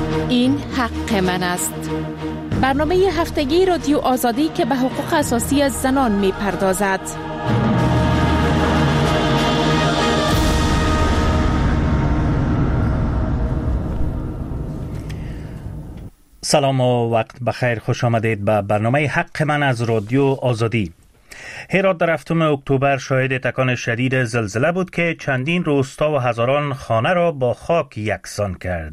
این حق من است. برنامه هفتگی رادیو آزادی که به حقوق اساسی زنان می پردازد. سلام و وقت بخیر، خوش آمدید به برنامه حق من از رادیو آزادی. هرات در 7 اکتبر شاهد تکان شدید زلزله بود که چندین روستا و هزاران خانه را با خاک یکسان کرد.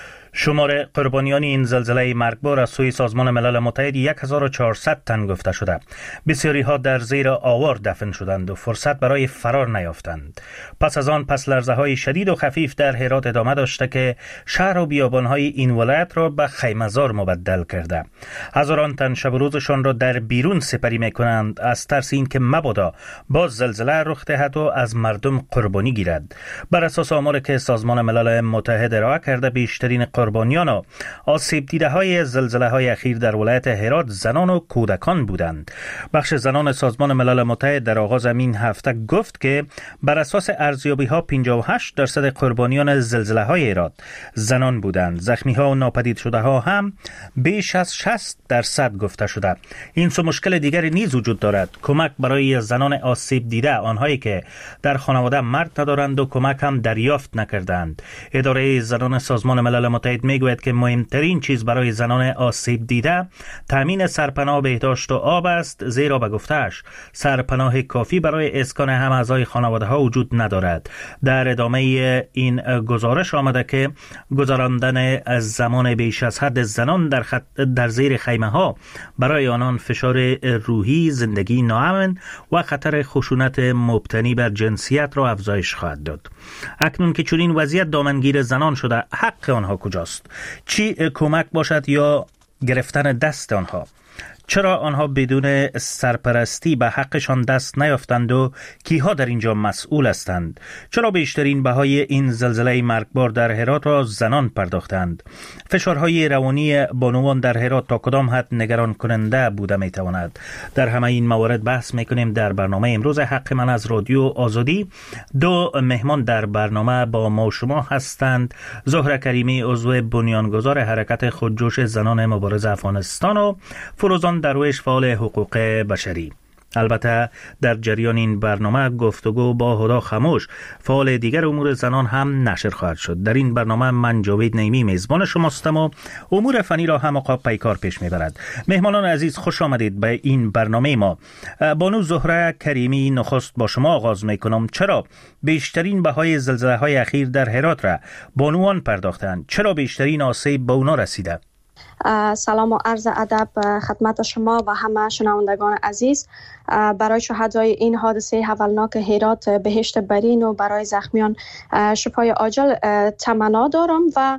شمار قربانیان این زلزله مرگبار از سوی سازمان ملل متحد 1400 تن گفته شده. بسیاری ها در زیر آوار دفن شدند و فرصت برای فرار نیافتند. پس از آن لرزه های شدید و خفیف در هرات ادامه داشته که شهر و بیابان های این ولایت را به خیمه‌زار مبدل کرده. هزاران تن شب و روزشان را در بیرون سپری میکنند از ترس اینکه مبادا باز زلزله رخ دهد و از مردم قربانی گیرد. بر اساس آماری که سازمان ملل متحد ارائه کرده، بیشترین قربانیان و آسیب دیده های زلزله های اخیر در ولایت هرات زنان و کودکان بودند. بخش زنان سازمان ملل متحد در آغاز این هفته گفت که بر اساس ارزیابی ها 58% قربانیان زلزله های هرات زنان بودند. زخمی ها و ناپدید شده ها هم بیش از 60% گفته شده. این سو مشکل دیگری نیز وجود دارد: کمک برای زنان آسیب دیده، آنهایی که در خانواده مرد ندارند و کمک هم دریافت نکردند. اداره زنان سازمان ملل متحد میگوید که مهمترین چیز برای زنان آسیب دیده تامین سرپناه، بهداشت و آب است، زیرا به گفته‌اش سرپناه کافی برای اسکان هم اعضای خانواده ها وجود ندارد. در ادامه این گزارش آمده که گذراندن از زمان بیش از حد زنان در زیر خیمه ها برای آنان فشار روحی، زندگی ناامن و خطر خشونت مبتنی بر جنسیت را افزایش خواهد داد. اکنون که چنین وضعیت دامنگیر زنان شده، حق آنها کجاست؟ چی کمک باشد یا گرفتن دست آنها؟ چرا آنها بدون سرپرستی به حقشان دست نیافتند و کیها در اینجا مسئول هستند؟ چرا بیشترین بهای این زلزله مرگبار در هرات را زنان پرداختند؟ فشارهای روانی بانوان در هرات تا کدام حد نگران کننده بوده میتواند؟ در همه این موارد بحث میکنیم در برنامه امروز حق من از رادیو آزادی. دو مهمان در برنامه با ما شما هستند: زهره کریمی، عضو بنیانگذار حرکت خودجوش زنان مبارز افغانستان، و فروزان درویش، فعال حقوق بشری. البته در جریان این برنامه گفتگو با هدا خموش، فعال دیگر امور زنان، هم نشر خواهد شد. در این برنامه من جاوید نیمی میزبان شماستم و امور فنی را هم آقا پیکار پیش میبرد. مهمانان عزیز، خوش آمدید به این برنامه ما. بانو زهره کریمی، نخست با شما آغاز میکنم. چرا بیشترین بهای زلزله های اخیر در هرات را بانوان پرداختند؟ چرا بیشترین آسیب به اونا رسیده؟ سلام و عرض ادب خدمت شما و همه شنوندگان عزیز. برای شهدای این حادثه هولناک هرات بهشت برین و برای زخمیان شفای عاجل تمنا دارم. و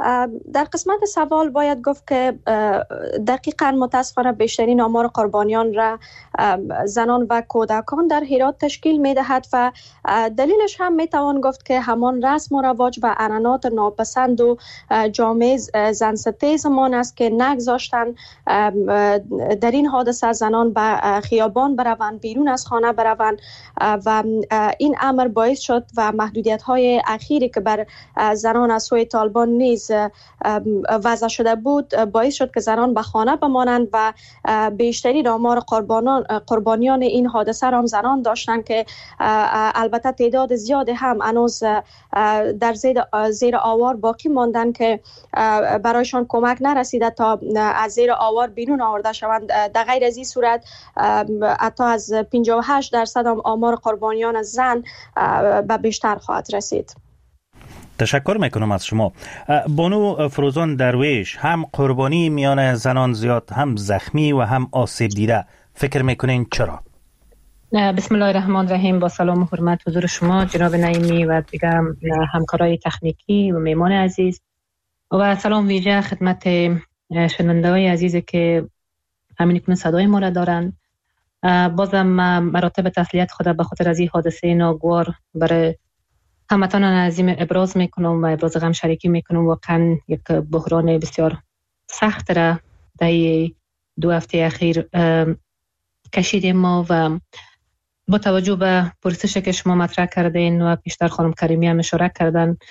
در قسمت سوال باید گفت که دقیقاً متاسفانه بیشترین آمار قربانیان را زنان و کودکان در هرات تشکیل می دهد و دلیلش هم می توان گفت که همان رسم و رواج و عنعنات ناپسند و جامعه زنستیزمان است که نگذاشتن در این حادثه زنان به خیابان بروند، بیرون از خانه بروند، و این امر باعث شد و محدودیت های اخیری که بر زنان از سوی طالبان نیز وضع شده بود باعث شد که زنان به خانه بمانند و بیشترین آمار قربانیان این حادثه را هم زنان داشتند که البته تعداد زیاد هم هنوز در زیر آوار باقی ماندن که برایشان کمک نرسیده تا از زیر آوار بیرون آورده شوند. در غیر از این صورت حتی از 58% آمار قربانیان زن به بیشتر خواهد رسید. تشکر میکنم از شما. بانو فروزان درویش، هم قربانی میان زنان زیاد، هم زخمی و هم آسیب دیده، فکر میکنین چرا؟ بسم الله الرحمن الرحیم. با سلام و حرمت حضور شما جناب نعیمی و دیگر همکارای تکنیکی و میمان عزیز، و سلام ویژه خدمت شنونده‌های عزیزی که همین کنون صدای ما را دارند. بازم مراتب تسلیت خود به خاطر از این حادثه ناگوار برای هموطنان عزیز ابراز میکنم و ابراز غم شریکی میکنم. واقعا یک بحران بسیار سخت را در 2 هفته اخیر کشیدیم ما، و با توجه به پرسشی که شما مطرح کردین و پیشتر خانم کریمی هم اشاره کردن،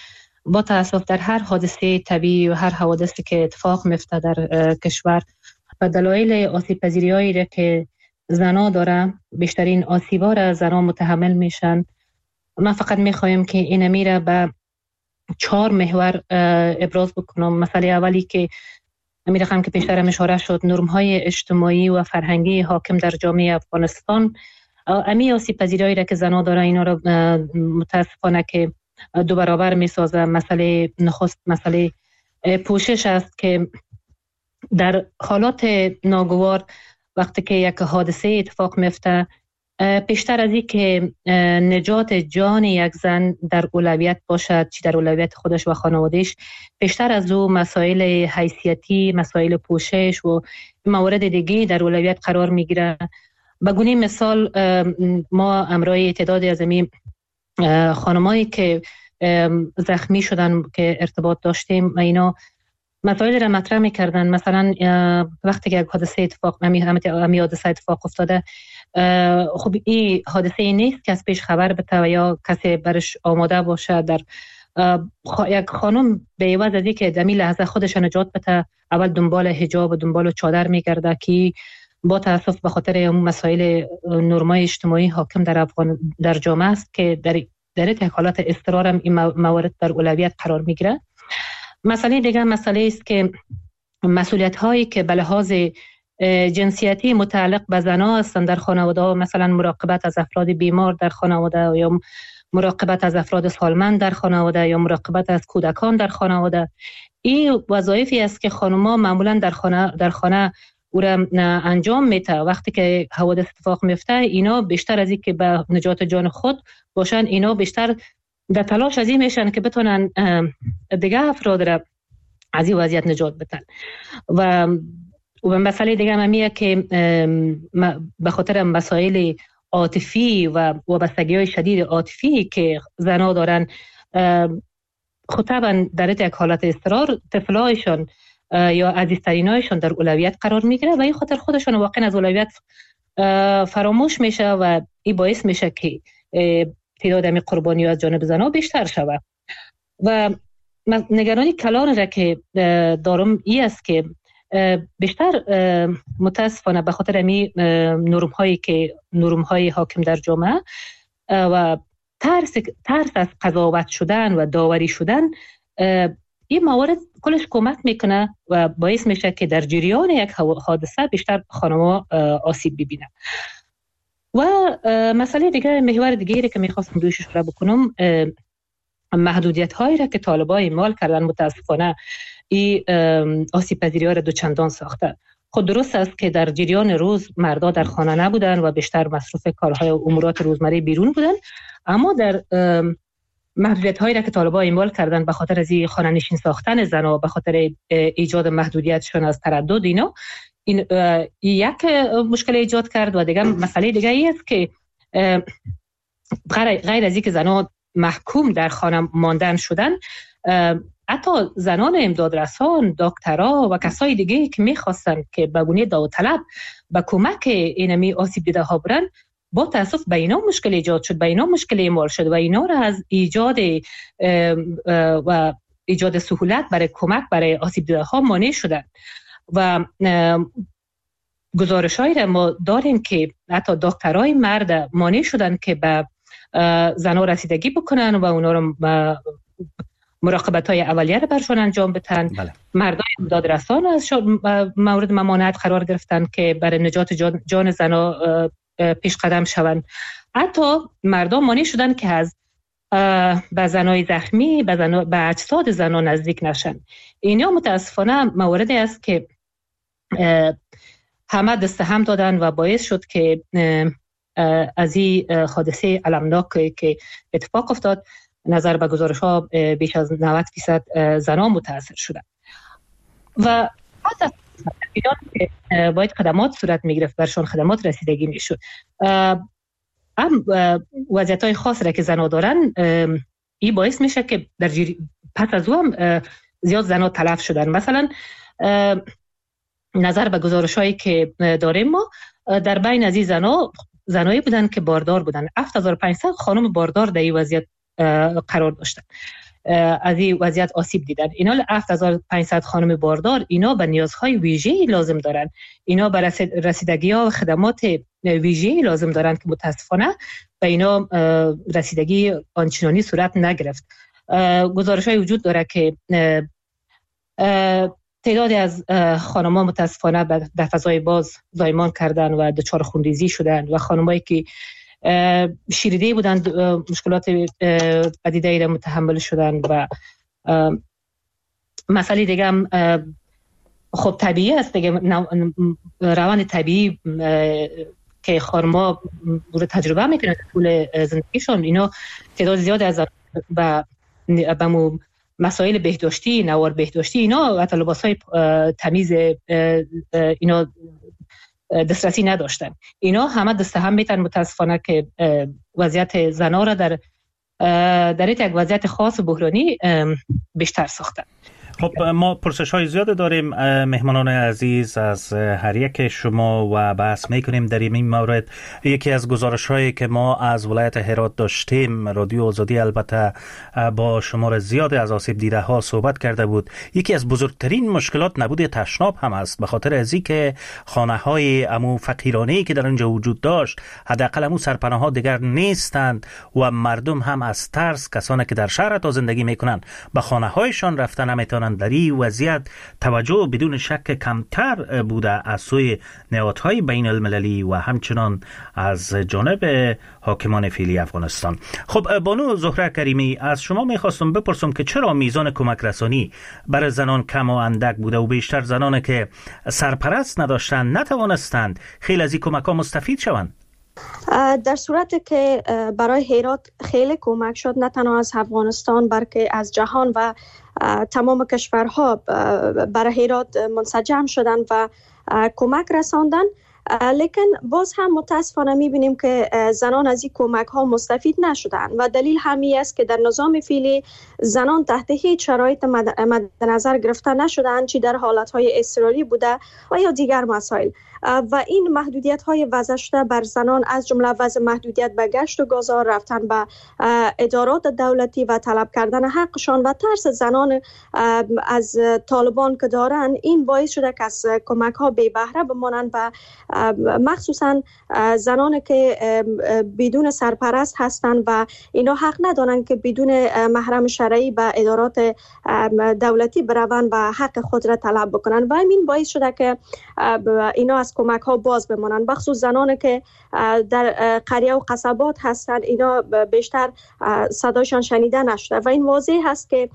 با تاسف در هر حادثه طبیعی و هر حوادثی که اتفاق میفته در کشور و دلایل آسیب پذیری‌هایی را که زنا داره، بیشترین آسیب‌ها را زنا متحمل میشن. من فقط میخوایم که این میره به 4 محور ابراز بکنم. مسئله اولی که می‌رقم که پیشتر اشاره شد، نرم‌های اجتماعی و فرهنگی حاکم در جامعه افغانستان، امی آسیب پذیری‌هایی را که زنا داره اینا را متاسفانه که 2 برابر می‌سازه. مسئله نخست مسئله پوشش است که در حالات ناگوار وقتی که یک حادثه اتفاق میفته، پیشتر از این که نجات جان یک زن در اولویت باشد، چی در اولویت خودش و خانوادهش، پیشتر از او مسائل حیثیتی، مسائل پوشش و موارد دیگه در اولویت قرار میگیره. به گونه مثال ما امرای تعدادی از این خانمایی که زخمی شدن که ارتباط داشتیم و اینا مسائل را مطرح میکردن. مثلا وقتی که یک حادثه اتفاق افتاده، خب این حادثه نیست که از پیش خبر بده و یا کسی برش آماده باشه. در یک خانم به عوض از که در این لحظه خودش نجات بده، اول دنبال حجاب و دنبال چادر میگرده که با تاسف به خاطر مسائل نرمای اجتماعی حاکم در جامعه است که در یک حالت اضطرار هم این موارد در اولویت قرار میگیره. مسئله دیگه مسئله است که مسئولیت هایی که به لحاظ جنسیتی متعلق به زنان هستند در خانواده، مثلا مراقبت از افراد بیمار در خانواده یا مراقبت از افراد سالمند در خانواده یا مراقبت از کودکان در خانواده، این وظایفی است که خانم‌ها معمولا در خانه او را انجام میده. وقتی که حوادث اتفاق میفته، اینا بیشتر از این که به نجات جان خود باشن، اینا بیشتر در تلاش از این میشن که بتونن دیگه افراد را از این وضعیت نجات بدن. و مسئله دیگه همیه که به خاطر مسائل عاطفی و وابستگی‌های شدید عاطفی که زنها دارن، خود طبعا در یک حالت اضطرار طفلایشان یا عزیزترینایشان در اولویت قرار میگیره و این خاطر خودشان واقعا از اولویت فراموش میشه و این باعث میشه که تعداد امی قربانی از جانب زنها بیشتر شود. و نگرانی کلان را که دارم این است که بیشتر متاسفانه به خاطر امی نرم‌های حاکم در جامعه و ترس از قضاوت شدن و داوری شدن، این موارد کلش کمک میکنه و باعث میشه که در جریان یک حادثه بیشتر خانم‌ها آسیب ببینن. و مسئله دیگه، محور دیگری که میخواستم رویش اشاره بکنم، محدودیت هایی را که طالبان اعمال کردن متاسفانه این آسیب پذیری ها را دوچندان ساخته. خود درست است که در جریان روز مردا در خانه نبودن و بیشتر مصروف کارهای و امورات روزمره بیرون بودن، اما در محدودیت هایی را که طالبان اعمال کردن به خاطر از این خانه نشین ساختن زنها، به خاطر ایجاد محدودیتشون از تردد، اینا این یک مشکل ایجاد کرد. و دیگه مسئله دیگه ای است که غیر از اینکه زنها محکوم در خانه ماندن شدن، حتی زنان امدادرسان، دکترها و کسای دیگه که میخواستن که به گونه داوطلب به کمک اینمی آسیب دیده ها برن، با تاسف به اینا مشکل ایجاد شد، به اینا مشکل اعمال شد و اینا را از ایجاد سهولت برای کمک برای آسیب دیده ها مانع شدن. و گزارش‌هایی را ما داریم که حتی دکترای مرد مانع شدن که به زنها رسیدگی بکنن و اونا رو مراقبت‌های اولیه را برشان انجام بدن. بله. مردای امدادرسان از مورد ممانعت قرار گرفتن که برای نجات جان زنها پیش قدم شوند. حتی مردم مانع شدن که از به زنای زخمی به اجساد زنها نزدیک نشن. اینا متاسفانه موردی است که همه دست هم دادن و باعث شد که از این حادثه المناک که اتفاق افتاد، نظر به گزارش ها بیش از 90% زنان متاثر شدن. و حتی که باید خدمات صورت می گرفت، برشان خدمات رسیدگی می شد. هم وضعیت های خاص را که زنها دارن، این باعث میشه که پس از او هم زیاد زنها تلف شدن. مثلا نظر به گزارش هایی که داریم ما، در بین از این زنایی بودن که باردار بودن. 7500 خانم باردار در این وضعیت قرار داشتن. از این وضعیت آسیب دیدن. اینا 7500 خانم باردار اینا به نیازهای ویژه‌ای لازم دارن، اینا به رسیدگی‌ها و خدمات ویژه‌ای لازم دارن که متاسفانه به اینا رسیدگی آنچنانی صورت نگرفت. گزارش‌های وجود داره که تعدادی از خانم‌ها متاسفانه در فضای باز زایمان کردن و دچار خونریزی شدن و خانم‌هایی که شیرده بودند مشکلات پدیده‌ای را متحمل شدن. و مسئله دیگه هم خب طبیعی است دیگه، روان طبیعی که خانم‌ها رو تجربه میکنن طول زندگیشون. اینا تعداد زیاد از به مسائل بهداشتی، نوار بهداشتی، اینا حتی لباس‌های تمیز اینا دسترسی نداشتن. اینا همه دست هم میتن متاسفانه که وضعیت زنها را در یک وضعیت خاص بحرانی بیشتر ساختن. خب ما پرسش های زیاده داریم مهمانان عزیز از هر یک شما و بحث میکنیم در این مورد. یکی از گزارش هایی که ما از ولایت هرات داشتیم، رادیو آزادی البته با شمار زیاد از آسیب دیده ها صحبت کرده بود. یکی از بزرگترین مشکلات نبود تشناب هم است، به خاطر ازی که خانه های امو فقیرانه‌ای که در اونجا وجود داشت حداقل امو سرپناه ها دیگر نیستند و مردم هم از ترس، کسانی که در شهر تا زندگی میکنن به خانه هایشان رفتن نمیتونن. در این وضعیت توجه بدون شک کمتر بوده از سوی نهادهای بین المللی و همچنان از جانب حاکمان فعلی افغانستان. خب بانو زهره کریمی، از شما میخواستم بپرسم که چرا میزان کمک رسانی برای زنان کم و اندک بوده و بیشتر زنان که سرپرست نداشتند نتوانستند خیلی از این کمک ها مستفید شوند؟ در صورتی که برای هرات خیلی کمک شد، نه تنها از افغانستان بلکه از جهان و تمام کشورها برای هرات منسجم شدن و کمک رساندن، لیکن باز هم متاسفانه میبینیم که زنان از این کمک ها مستفید نشدن و دلیل همی است که در نظام فعلی زنان تحت هیچ شرایط مد نظر گرفته نشدن، چی در حالت های اضطراری بوده و یا دیگر مسائل. و این محدودیت های وضع شده بر زنان از جمله وضع محدودیت به گشت و گذار، رفتن به ادارات دولتی و طلب کردن حقشان و ترس زنان از طالبان که دارن، این باعث شده که از کمک ها بی بهره بمانند و مخصوصا زنان که بدون سرپرست هستند و اینا حق ندارن که بدون محرم شرعی به ادارات دولتی بروند و حق خود را طلب بکنن و این باعث شده که اینا از کمک ها باز بمانن. بخصوص زنانی که در قریه و قصبات هستند، اینا بیشتر صدایشان شنیده نشده و این واضح هست که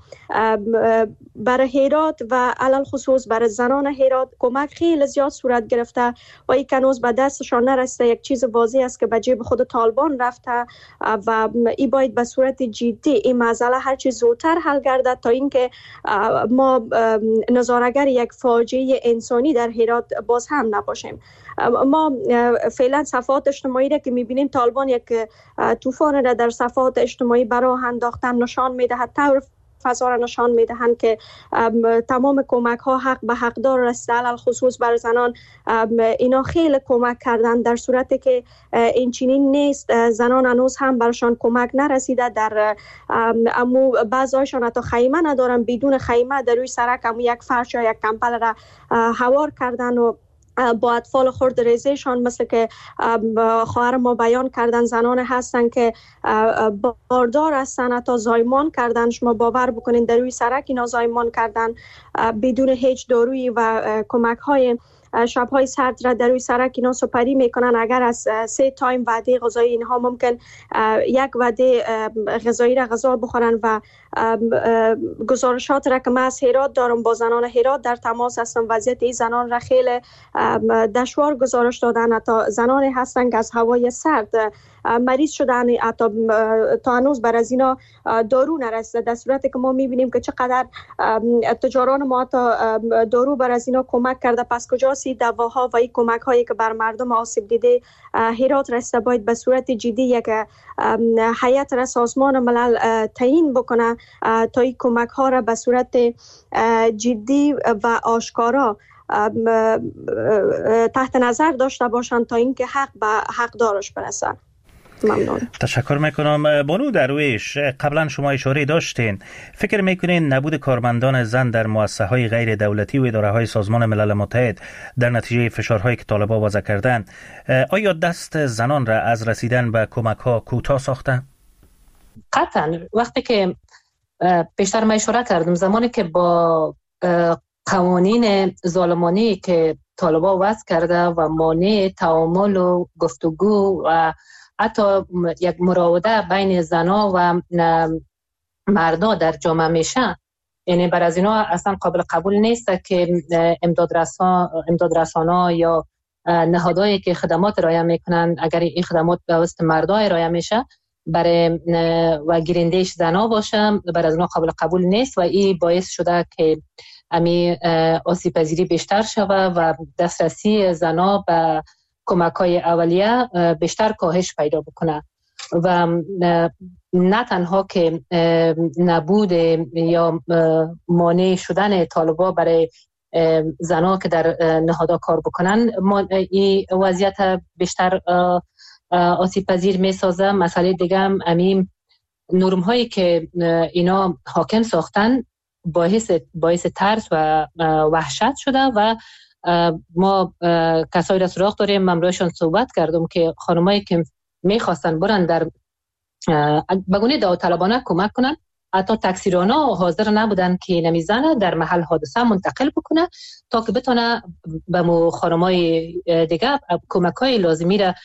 برای هرات و علل خصوص برای زنان هرات کمک خیلی زیاد صورت گرفته و این کنوز به دستشان نرسته. یک چیز واضح است که به جیب خود طالبان رفته و این باید به صورت جدی این مسئله هر چیز زودتر حل گردد تا اینکه ما نظاره‌گر یک فاجعه انسانی در هرات باز هم نباشیم. ما فعلا صفحات اجتماعی را که میبینیم طالبان یک طوفان را در صفحات اجتماعی براه انداختن نشان میدهد، طور فضا را نشان میدهند که تمام کمک ها حق به حقدار رسیده، علل خصوص بر زنان اینا خیلی کمک کردن، در صورتی که این چنین نیست. زنان هنوز هم برشان کمک نرسیده، در امو بعضایشان حتی خیمه ندارن، بدون خیمه در روی سرک امو یک فرش یا یک کمپل را هوار کردن و با اطفال خرد ریزیشان، مثل که خواهر ما بیان کردن، زنان هستن که باردار هستن، حتی زایمان کردن. شما باور بکنین در روی سرک اینا زایمان کردن بدون هیچ دارویی و کمک های شب‌های سرد را در روی سرک اینا سپری میکنن. اگر از 3 تایم وعده غذایی اینها ممکن یک وعده غذایی را غذا بخورن و گزارشات را که من از هرات دارم، با زنان هرات در تماس هستم، وضعیت این زنان را خیلی دشوار گزارش دادن. حتی زنانی هستن که از هوای سرد مریض شدن، حتی تا هنوز بر از اینا دارو نرسیده، در صورتی که ما میبینیم که چقدر تجاران ما حتی دارو بر از اینا کمک کرده. پس کجاست دواها و این کمک هایی که بر مردم آسیب دیده هرات رسیده؟ باید به صورت جدی یک هیئت را سازمان ملل تعیین بکنه تا این کمک ها را به صورت جدی و آشکارا تحت نظر داشته باشند تا اینکه حق به حقدارش برسه. ممنون. تشکر میکنم. بانو درویش، قبلا شما اشاره داشتین، فکر میکنین نبود کارمندان زن در مؤسسه‌های غیر دولتی و اداره‌های سازمان ملل متحد در نتیجه فشارهایی که طالبان وضع کردند، آیا دست زنان را از رسیدن به کمک‌ها کوتاه ساخته؟ قطعا. وقتی که بیشتر من اشاره کردم، زمانی که با قوانین ظالمانه که طالبان وضع کرده و مانع تعامل و گفتگو و حتی یک مراوده بین زنا و مردا در جامعه میشه، یعنی بر از اینا اصلا قابل قبول نیست که امدادرسانا یا نهادهایی که خدمات ارائه میکنن، اگر این خدمات به واسطه مردا ارائه میشه برای و گیرندهش زنا باشه، بر از اینا قابل قبول نیست و این باعث شده که امی آسیب پذیری بیشتر شوه و دسترسی زنا به کمک‌های اولیه بیشتر کاهش پیدا بکنه. و نه تنها که نبود یا مانع شدن طالبا برای زنا که در نهادها کار بکنن این وضعیت بیشتر آسیب پذیر می سازه. مسئله دیگه هم امیم نرم هایی که اینا حاکم ساختن باعث ترس و وحشت شده و ما کسایی را سراغ داریم، من روشان صحبت کردم که خانمایی که میخواستن برن در بگونه داوطلبانه کمک کنن، حتی تاکسیرانا حاضر نبودن که نمیزنه در محل حادثه منتقل بکنه تا که بتونه به مو خانمای دیگه کمک‌های لازمی را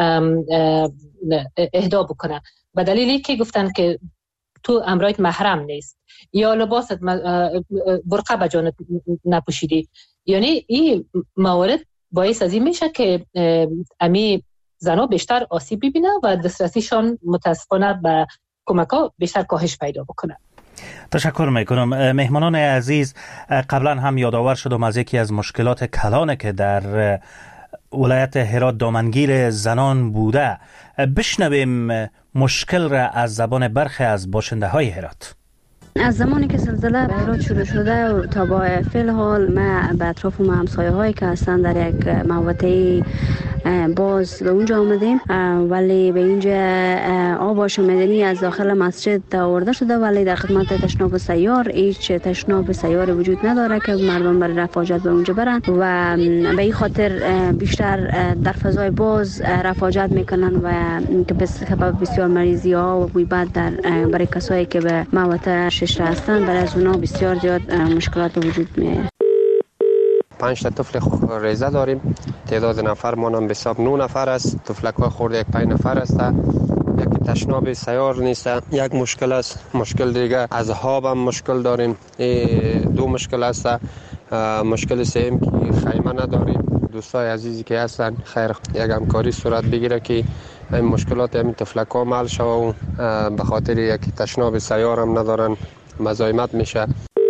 اهدا بکنه، به دلیلی که گفتن که تو امرایت محرم نیست یا لباست برقه به جانت نپوشیدی. یعنی این موارد باعث از این میشه که امی زنا بیشتر آسیب ببینه و دسترسیشان متاسفانه به کمک‌ها بیشتر کاهش پیدا بکنه. تشکر میکنم. مهمانان عزیز، قبلا هم یادآور شدم از یکی از مشکلات کلانه که در ولایت هرات دامنگیر زنان بوده. بشنویم مشکل را از زبان برخی از باشنده های هرات. از زمانی که زلزله به هرات شروع شده و تا با فعل حال ما به اطراف همسایه هایی که هستن در یک محوطه باز به اونجا آمدیم، ولی به اینجا آب آشامیدنی از داخل مسجد آورده شده، ولی در خدمت تشناب سیار هیچ تشناب سیار وجود نداره که مردم برای رفع حاجت به اونجا برن و به این خاطر بیشتر در فضای باز رفع حاجت میکنن و که به سبب بسیار مریضی ها و بوی بد برای کسایی که به محوطه شش هستن، برای از اونا بسیار زیاد مشکلات وجود میاد. 5 تا طفل ریزه داریم، تعداد نفرمان هم به حساب 9 نفر است. طفلک‌ها خورده یک 5 نفر است. یکی تشناب سیار نیست، یک مشکل است. مشکل دیگه از آب هم مشکل داریم، 2 مشکل است. مشکل سوم که خیمه نداریم. دوستای عزیزی که هستن خیر یک همکاری صورت بگیره که این مشکلات همین طفلک‌ها حل شوه و به خاطر یک تشناب سیار هم ندارن مزاحمت میشه.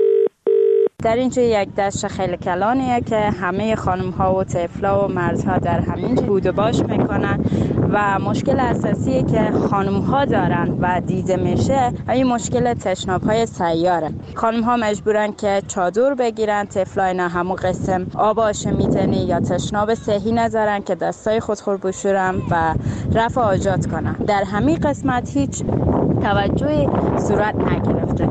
در اینجا یک دشت خیلی کلانیه که همه خانم ها و طفلا و مردها در همینجا بود و باش میکنن و مشکل اساسیه که خانم ها دارن و دیده میشه این مشکل تشناب های سیاره. خانم ها مجبورن که چادر بگیرن، طفلا اینا همون قسم آب آشامیدنی یا تشناب صحی ندارن که دستای خودخور بشورن و رفع حاجات کنن. در همین قسمت هیچ توجهی صورت نگرفته.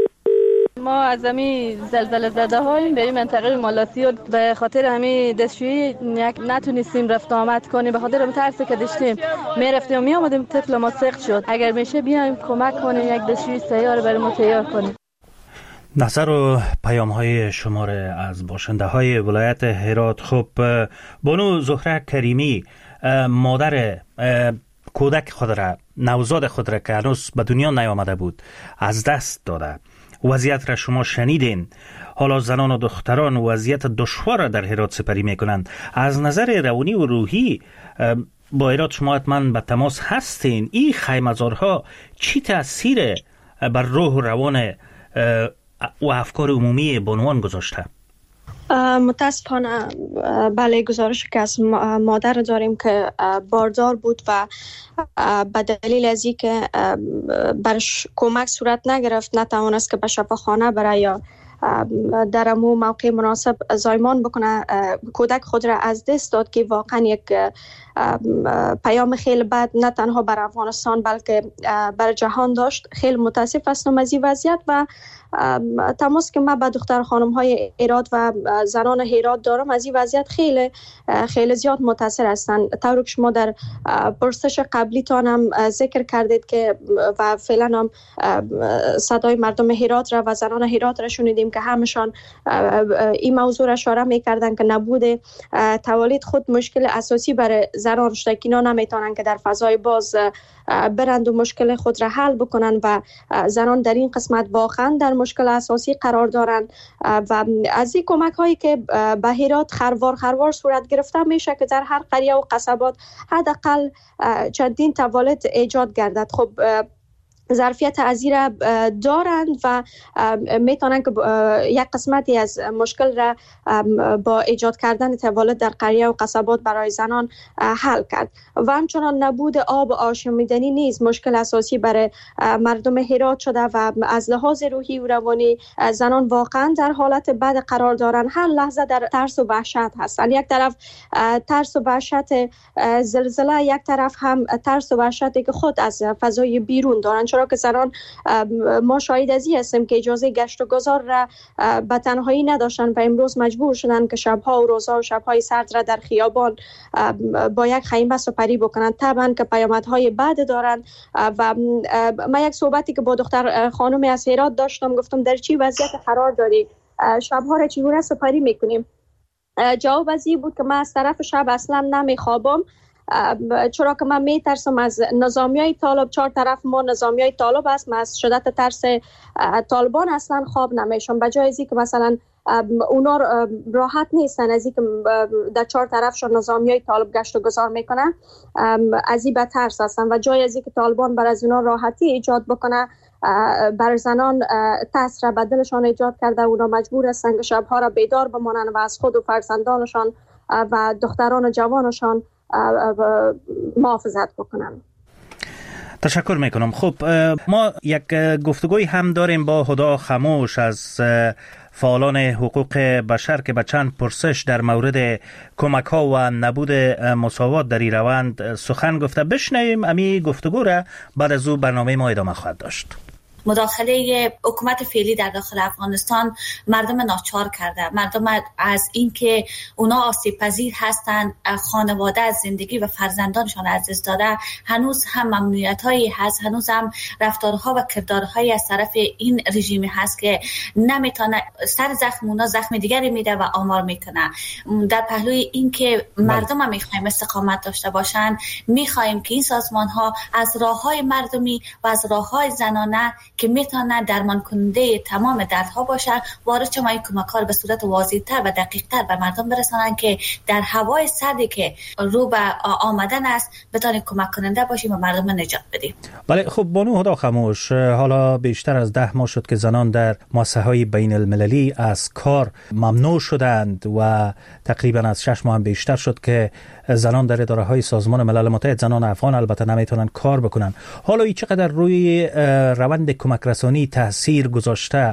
ما از همین زلزله زده هاییم به این منطقه مالاتی و به خاطر همین دستشویی نتونستیم رفت آمد کنیم، به خاطر ترسی که داشتیم میرفتیم و می آمدیم طفل ما سقط شد. اگر میشه بیایم کمک کنیم یک دستشویی سیار برای ما تیار کنیم. نظر و پیام های شماره از باشنده های ولایت هرات. خب بانو زهره کریمی، مادر کودک خود را، نوزاد خود را که هنوز به دنیا نیامده بود از دست داده، وضعیت را شما شنیدین. حالا زنان و دختران وضعیت دشوار را در هرات سپری میکنند. از نظر روانی و روحی با هرات شما حتما به تماس هستین. این خیمه‌زارها چی تأثیر بر روح و روان و افکار عمومی بانوان گذاشته؟ متاسفانه بله، گزارش که از مادر داریم که باردار بود و به دلیل از اینکه برش کمک صورت نگرفت نتوانست که به شفاخانه بره یا در امو موقع مناسب زایمان بکنه. کودک خود را از دست داد که واقعا یک پیام خیلی بد نه تنها بر افغانستان بلکه بر جهان داشت. خیلی متاسف هستم از این وضعیت و تماس که من با دختر خانم های هرات و زنان هرات دارم از این وضعیت خیلی زیاد متاثر هستند. طوری که شما در پرسش قبلی تانم ذکر کردید که و فعلا هم صدای مردم هرات را و زنان هرات را شنیدیم که همشان این موضوع را اشاره میکردن که نبود توالید خود مشکل اساسی برای زنان شده که اینا نمیتونن که در فضای باز برند و مشکل خود را حل بکنن و زنان در این قسمت واقعا در مشکل اساسی قرار دارن و از این کمک هایی که به هرات خروار صورت گرفته میشه که در هر قریه و قصبات حداقل چندین توالد ایجاد گردد. خب ظرفیت ازی را دارند و میتونن که یک قسمتی از مشکل را با ایجاد کردن توالد در قریه و قصبات برای زنان حل کرد. و همچنان نبود آب و آشامیدنی نیز مشکل اساسی برای مردم هرات شده و از لحاظ روحی و روانی زنان واقعا در حالت بد قرار دارن. هر لحظه در ترس و وحشت هستند. یک طرف ترس و وحشت زلزله، یک طرف هم ترس و وحشتی که خود از فضای بیرون دارن، چرا که زنان ما شاهد از این هستیم که اجازه گشت و گذار را به تنهایی نداشتن و امروز مجبور شدن که شبها و روزها و شبهای سرد را در خیابان با یک خیمه سپری بکنن. طبعا که پیامدهای بد دارن و من یک صحبتی که با دختر خانم از هرات داشتم گفتم در چی وضعیت قرار داری؟ شبها را چگونه سپری میکنیم؟ جواب از این بود که من از طرف شب اصلا نمیخوابم، چرا که من میترسم از نظامیای طالب. 4 طرف ما نظامیای طالب است، من از شدت ترس طالبان اصلا خواب نمیشم. بجای از این که مثلا اونا راحت نیستن از این که در 4 طرفشون نظامیای طالب گشت و گذار میکنن، از این بترس هستن و جای از این که طالبان بر از اونا راحتی ایجاد بکنه بر زنان تاثیر به دلشان ایجاد کرده. اونا مجبور هستن که شبها را بیدار بمانن و از خود و فرزندانشان و دختران و جوانشان محافظت بکنن. تشکر میکنم. خب ما یک گفتگوی هم داریم با هدا خموش از فعالان حقوق بشر که به چند پرسش در مورد کمک ها و نبود مساوات در این روند سخن گفته. بشنویم امی گفتگو را، بعد از او برنامه ما ادامه خواهد داشت. مداخله حکومت فعلی در داخل افغانستان مردم ناچار کرده. مردم از اینکه اونا آسیب پذیر هستند، خانواده از زندگی و فرزندانشان از دست داده، هنوز هم ممنوعیت‌هایی هست، هنوز هم رفتارها و کردارهایی از طرف این رژیمی هست که نمیتونه سر زخم اونا زخم دیگری میده و آمار میکنه. در پهلوی اینکه مردم هم میخوایم استقامت داشته باشن، میخوایم که این سازمان ها از راههای مردمی و از راههای زنانه که میتونه درمان کننده تمام دردها باشه، وارد شما این کمک‌ها به صورت واضح‌تر و دقیق‌تر به مردم برسانن که در هوای سردی که رو به آمدن است بتونه کمک کننده باشیم و مردم نجات بدیم. بله. خب بانو هدا خموش، حالا بیشتر از 10 ماه شد که زنان در مؤسسه‌های بین المللی از کار ممنوع شدند و تقریبا از 6 ماه هم بیشتر شد که زنان در اداره‌های سازمان ملل متحد، زنان افغان البته نمیتونن کار بکنن. حالا این چقدر روی روند کمک رسانی تاثیر گذاشته؟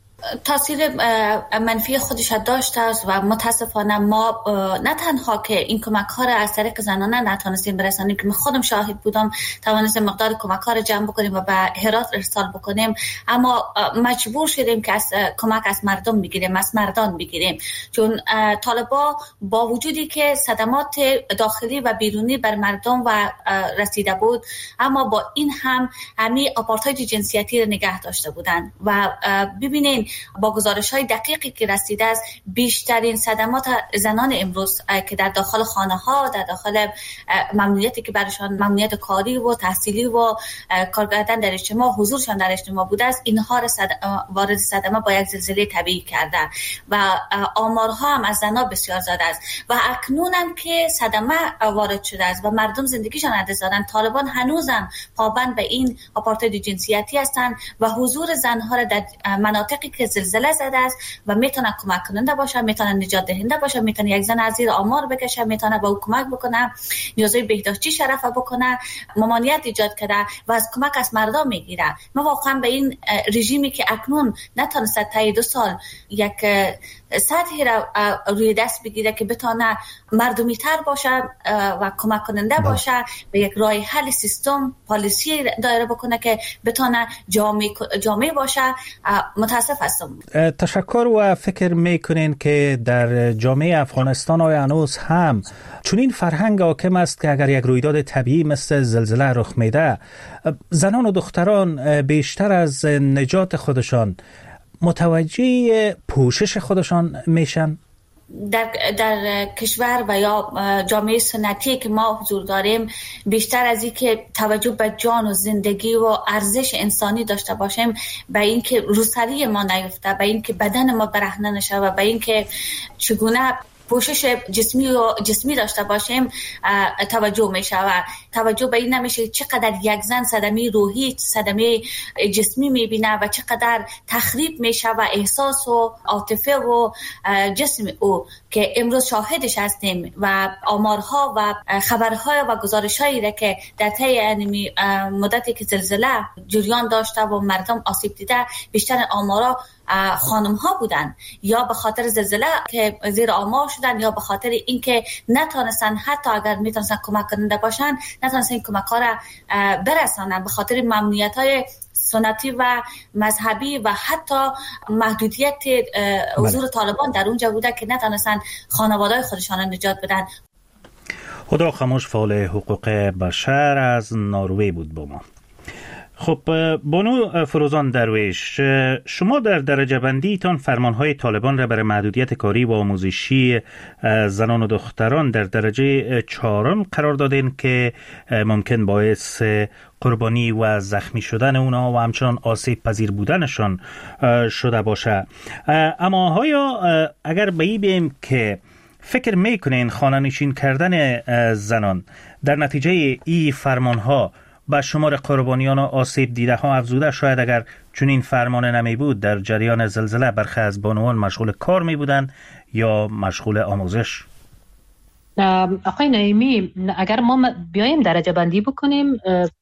تاثیر منفی خودش داشته است و متاسفانه ما نه تنها که این کمک ها را از طریق زنانه نتونستیم برسانیم که من خودم شاهد بودم، توانستیم مقدار کمک ها را جمع بکنیم و به هرات ارسال بکنیم، اما مجبور شدیم که از کمک از مردم بگیریم، از مردان بگیریم، چون طالبا با وجودی که صدمات داخلی و بیرونی بر مردم و رسیده بود، اما با این هم همین آپارتاید جنسیتی را نگه داشته بودند. و ببینین با گزارش‌های دقیقی که رسیده است، بیشترین صدمات زنان امروز که در داخل خانه‌ها، در داخل ممنوعیتی که برایشان ممنوعیت کاری و تحصیلی و کار کردن در اجتماع، حضورشان در اجتماع بوده است، اینها را وارد صدمه با یک زلزله طبیعی کرده و آمارها هم از زنان بسیار زیاد است. و اکنون هم که صدمه وارد شده است و مردم زندگیشان از دست دادن، طالبان هنوزم پابند به این آپارتاید جنسیتی هستند و حضور زنها را در مناطقی که زلزله زده است و میتونه کمک کننده باشه، میتونه نجات دهنده باشه، میتونه یک زن از زیر آمار بکشه، میتونه به او کمک بکنه، نیازهای بهداشتی شرف بکنه، ممانعت ایجاد کنه و از کمک از مردم میگیره. ما واقعا به این رژیمی که اکنون نتونسته تا 2 سال یک سطحی را روی دست بگیره که بتونه مردمی تر باشه و کمک کننده باشه، به یک راه حل سیستم پالیسی دایره بکنه که بتونه جامع باشه. متاسف هستم. تشکر. و فکر میکنین که در جامعه افغانستان آیا هنوز هم چنین فرهنگ حاکم است که اگر یک رویداد طبیعی مثل زلزله رخ میده، زنان و دختران بیشتر از نجات خودشان متوجه پوشش خودشان میشن؟ در کشور و یا جامعه سنتی که ما حضور داریم، بیشتر از این که توجه به جان و زندگی و ارزش انسانی داشته باشیم، به این که روسری ما نیفته، به این که بدن ما برهنه نشه و به این که چگونه پوشش جسمی داشته باشیم توجه میشه و توجه به این نمیشه چقدر یک زن صدمه روحی، صدمه جسمی میبینه و چقدر تخریب میشه و احساس و عاطفه و جسم او که امروز شاهدش هستیم و آمارها و خبرهای و گزارشهایی را که در طی مدتی که زلزله جریان داشته و مردم آسیب دیده، بیشتر آمارها خانم ها بودن، یا به خاطر زلزله که زیر آمار شدن، یا به خاطر اینکه نتونستن، حتی اگر میتونستن کمک کننده باشن، نتونستن این کمک ها را برسانن به خاطر ممنوعیت های سنتی و مذهبی و حتی محدودیت حضور طالبان در اونجا بوده که نتونستن خانواده خودشان نجات بدن. هدا خاموش، فعال حقوق بشر از نروژ بود با ما. خب بانو فروزان درویش، شما در درجه بندی تان فرمانهای طالبان را برای محدودیت کاری و آموزشی زنان و دختران در درجه 4 قرار دادین که ممکن باعث قربانی و زخمی شدن اونا و همچنان آسیب پذیر بودنشان شده باشه. اما آیا اگر به این بیم که فکر میکنین خانه نشین کردن زنان در نتیجه ای فرمانها با شمار قربانیان و آسیب دیده ها افزوده، شاید اگر چون این فرمان نمی بود در جریان زلزله برخی از بانوان مشغول کار می بودن یا مشغول آموزش؟ آقای نعیمی، اگر ما بیایم درجه بندی بکنیم،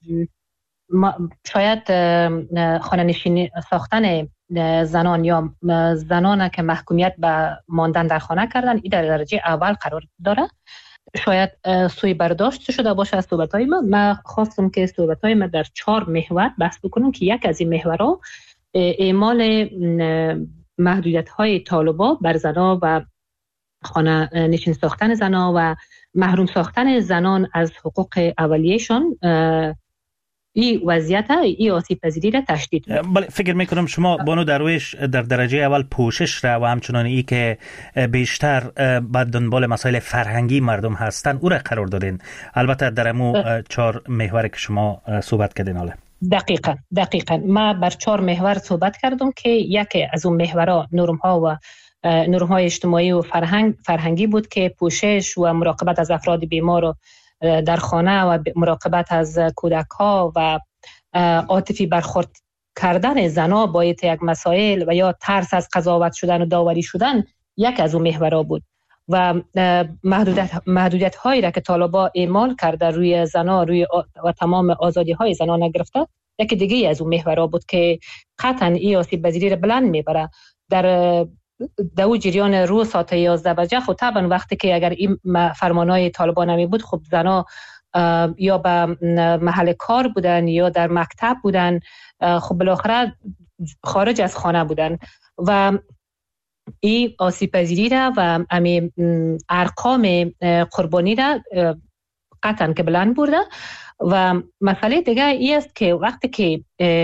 شاید خانه نشینی ساختن زنان یا زنان که محکومیت به ماندن در خانه کردن، این در درجه اول قرار داره. شاید سوی برداشت شده باشه از صحبت‌های من خواستم که صحبت‌های من در 4 محور بحث بکنم که یک از این محورها اعمال محدودیت‌های طالبان بر زنان و خانه نشین ساختن زنان و محروم ساختن زنان از حقوق اولیه‌شان، این وضعیت این آسیب پذیری را تشدید. بله، فکر میکنم شما بانو درویش در درجه اول پوشش را و همچنان ای که بیشتر بعد دنبال مسائل فرهنگی مردم هستن او را قرار دادین، البته در امو 4 محور که شما صحبت کردین. حالا دقیقاً ما بر 4 محور صحبت کردم که یکی از اون محورها نرم‌ها و نرم‌های اجتماعی و فرهنگی بود که پوشش و مراقبت از افراد بیمار و در خانه و مراقبت از کودک‌ها و عاطفی برخورد کردن زن‌ها با یک مسائل و یا ترس از قضاوت شدن و داوری شدن یک از اون محورها بود و محدودیت‌هایی را که طالبان اعمال کرده روی زن‌ها و تمام آزادی‌های زنان نگرفته یک دیگه از اون محورها بود که قطعاً این آسیب پذیری را بلند میبره. در او جریان روز ساعت 11 بجه خب طبعا وقتی که اگر این فرمانهای طالبان نمی بود، خب زنا یا به محل کار بودن یا در مکتب بودن، خب بالاخره خارج از خانه بودن و این آسیب پذیری را و ارقام قربانی را قطعا که بلند برده. و مسئله دیگه این است که وقتی که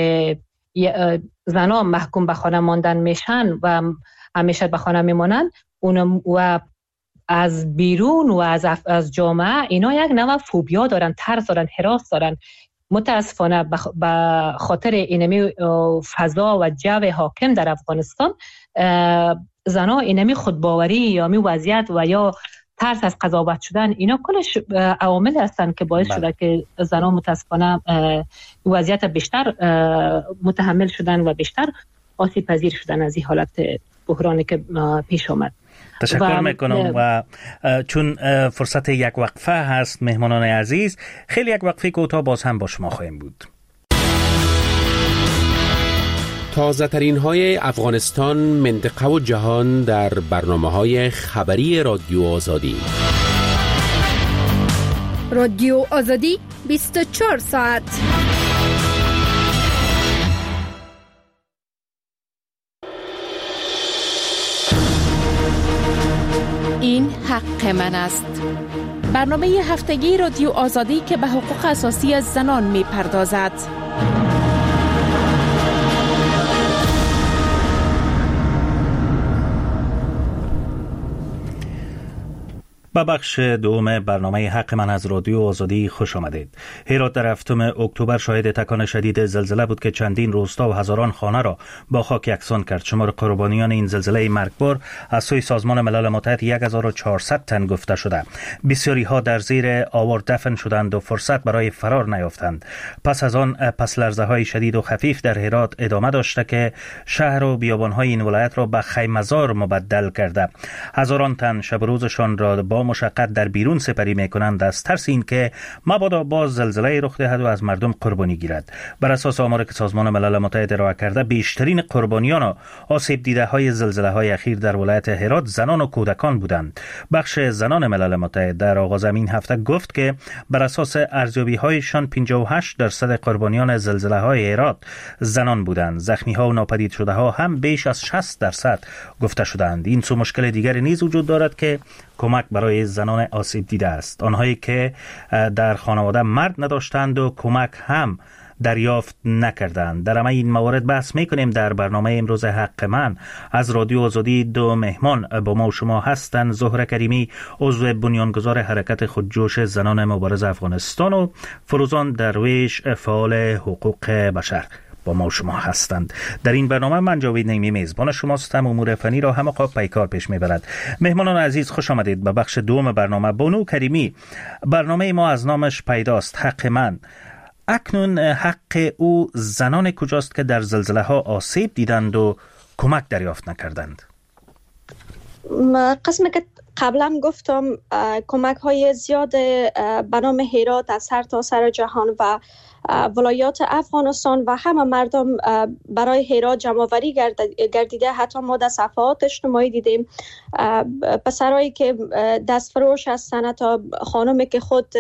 زنا محکوم به خانه ماندن میشن و همیشه به خانه میمانند و از بیرون و از جامعه اینا یک نوع فوبیا دارن، ترس دارن، هراس دارن. متاسفانه به خاطر اینمی فضا و جو حاکم در افغانستان، زنا اینمی خودباوری یا می وضعیت و یا ترس از قضاوت شدن، اینا کلش عوامل هستن که باعث شده که زنا متاسفانه وضعیت بیشتر متحمل شدن و بیشتر آسیب پذیر شدن از این حالت بحرانی که پیش آمد. تشکر میکنم و چون فرصت یک وقفه هست مهمانان عزیز، خیلی یک وقفه کوتاه باز هم با شما خواهیم بود. تازه ترین های افغانستان، منطقه و جهان در برنامه های خبری رادیو آزادی. رادیو آزادی 24 ساعت. این حق من است. برنامه هفتگی رادیو آزادی که به حقوق اساسی زنان می پردازد. به بخش دوم برنامه حق من از رادیو آزادی خوش آمدید. هرات در 7 اکتبر شاهد تکان شدید زلزله بود که چندین روستا و هزاران خانه را با خاک یکسان کرد. شمار قربانیان این زلزله مرگبار از سوی سازمان ملل متحد 1400 تن گفته شده. بسیاری ها در زیر آوار دفن شدند و فرصت برای فرار نیافتند. پس از آن پس لرزه های شدید و خفیف در هرات ادامه داشته که شهر و بیابان های این ولایت را به خیمه‌زار مبدل کرده. هزاران تن شب روزشان را با مشقت در بیرون سپری میکنند از ترس این که مبادا باز زلزله رخ دهد و از مردم قربانی گیرد. بر اساس آماری که سازمان ملل متحد ارائه کرده، بیشترین قربانیان و آسیب دیده های زلزله های اخیر در ولایت هرات زنان و کودکان بودند. بخش زنان ملل متحد در آغاز این هفته گفت که بر اساس ارزیابی هایشان 58% قربانیان زلزله های هرات زنان بودند. زخمی ها و ناپدید شده ها هم بیش از 60% گفته شدند. این سو مشکل دیگری نیز وجود دارد که کمک برای زنان آسیب دیده است. آنهایی که در خانواده مرد نداشتند و کمک هم دریافت نکردند. در همه این موارد بحث میکنیم در برنامه امروز حق من از رادیو آزادی. دو مهمان با ما و شما هستند: زهره کریمی، عضو بنیانگذار حرکت خودجوش زنان مبارز افغانستان، و فروزان درویش، فعال حقوق بشر با ما و شما هستند. در این برنامه من جاوید نعیمی میزبان شماستم. امور فنی را همه قاب پیکار پیش میبرد. مهمانان عزیز خوش آمدید به بخش دوم برنامه. بانو کریمی، برنامه ما از نامش پیداست، حق من. اکنون حق او زنان کجاست که در زلزله ها آسیب دیدند و کمک دریافت نکردند؟ قسمی که قبلا گفتم کمک های زیاد به نام هرات از هر تا سر جهان و ولایات افغانستان و همه مردم برای هرات جمع‌آوری گردیده. حتی ما در صفحات اجتماعی دیدیم پسرایی که دستفروش هستند تا خانمی که خود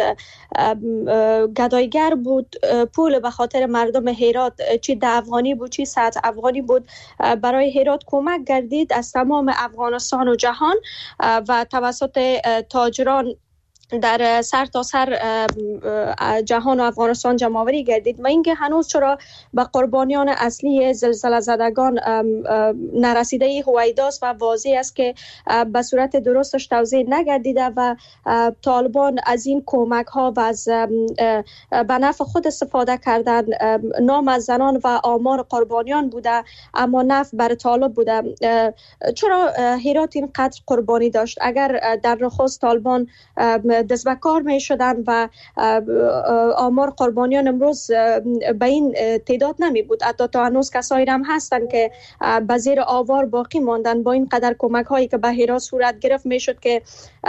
گدایگر بود، پول به خاطر مردم هرات، چی 10 افغانی بود چی 100 افغانی بود، برای هرات کمک گردید از تمام افغانستان و جهان و توسط تاجران در سر تا سر جهان و افغانستان جمع‌آوری گردید. و اینکه هنوز چرا به قربانیان اصلی زلزله زدگان نرسیده هویداست و واضح است که به صورت درستش توزیع نگردیده و طالبان از این کمک ها و از به نفع خود استفاده کردن. نام از زنان و آمار قربانیان بوده اما نفع بر طالب بوده. چرا هرات اینقدر قربانی داشت؟ اگر در نخست طالبان دست به کار می شدن و آمار قربانیان امروز به این تعداد نمی بود. حتی تا هنوز کسایی هم هستن که به زیر آوار باقی ماندن. با این قدر کمک هایی که به هرات صورت گرفت می شد که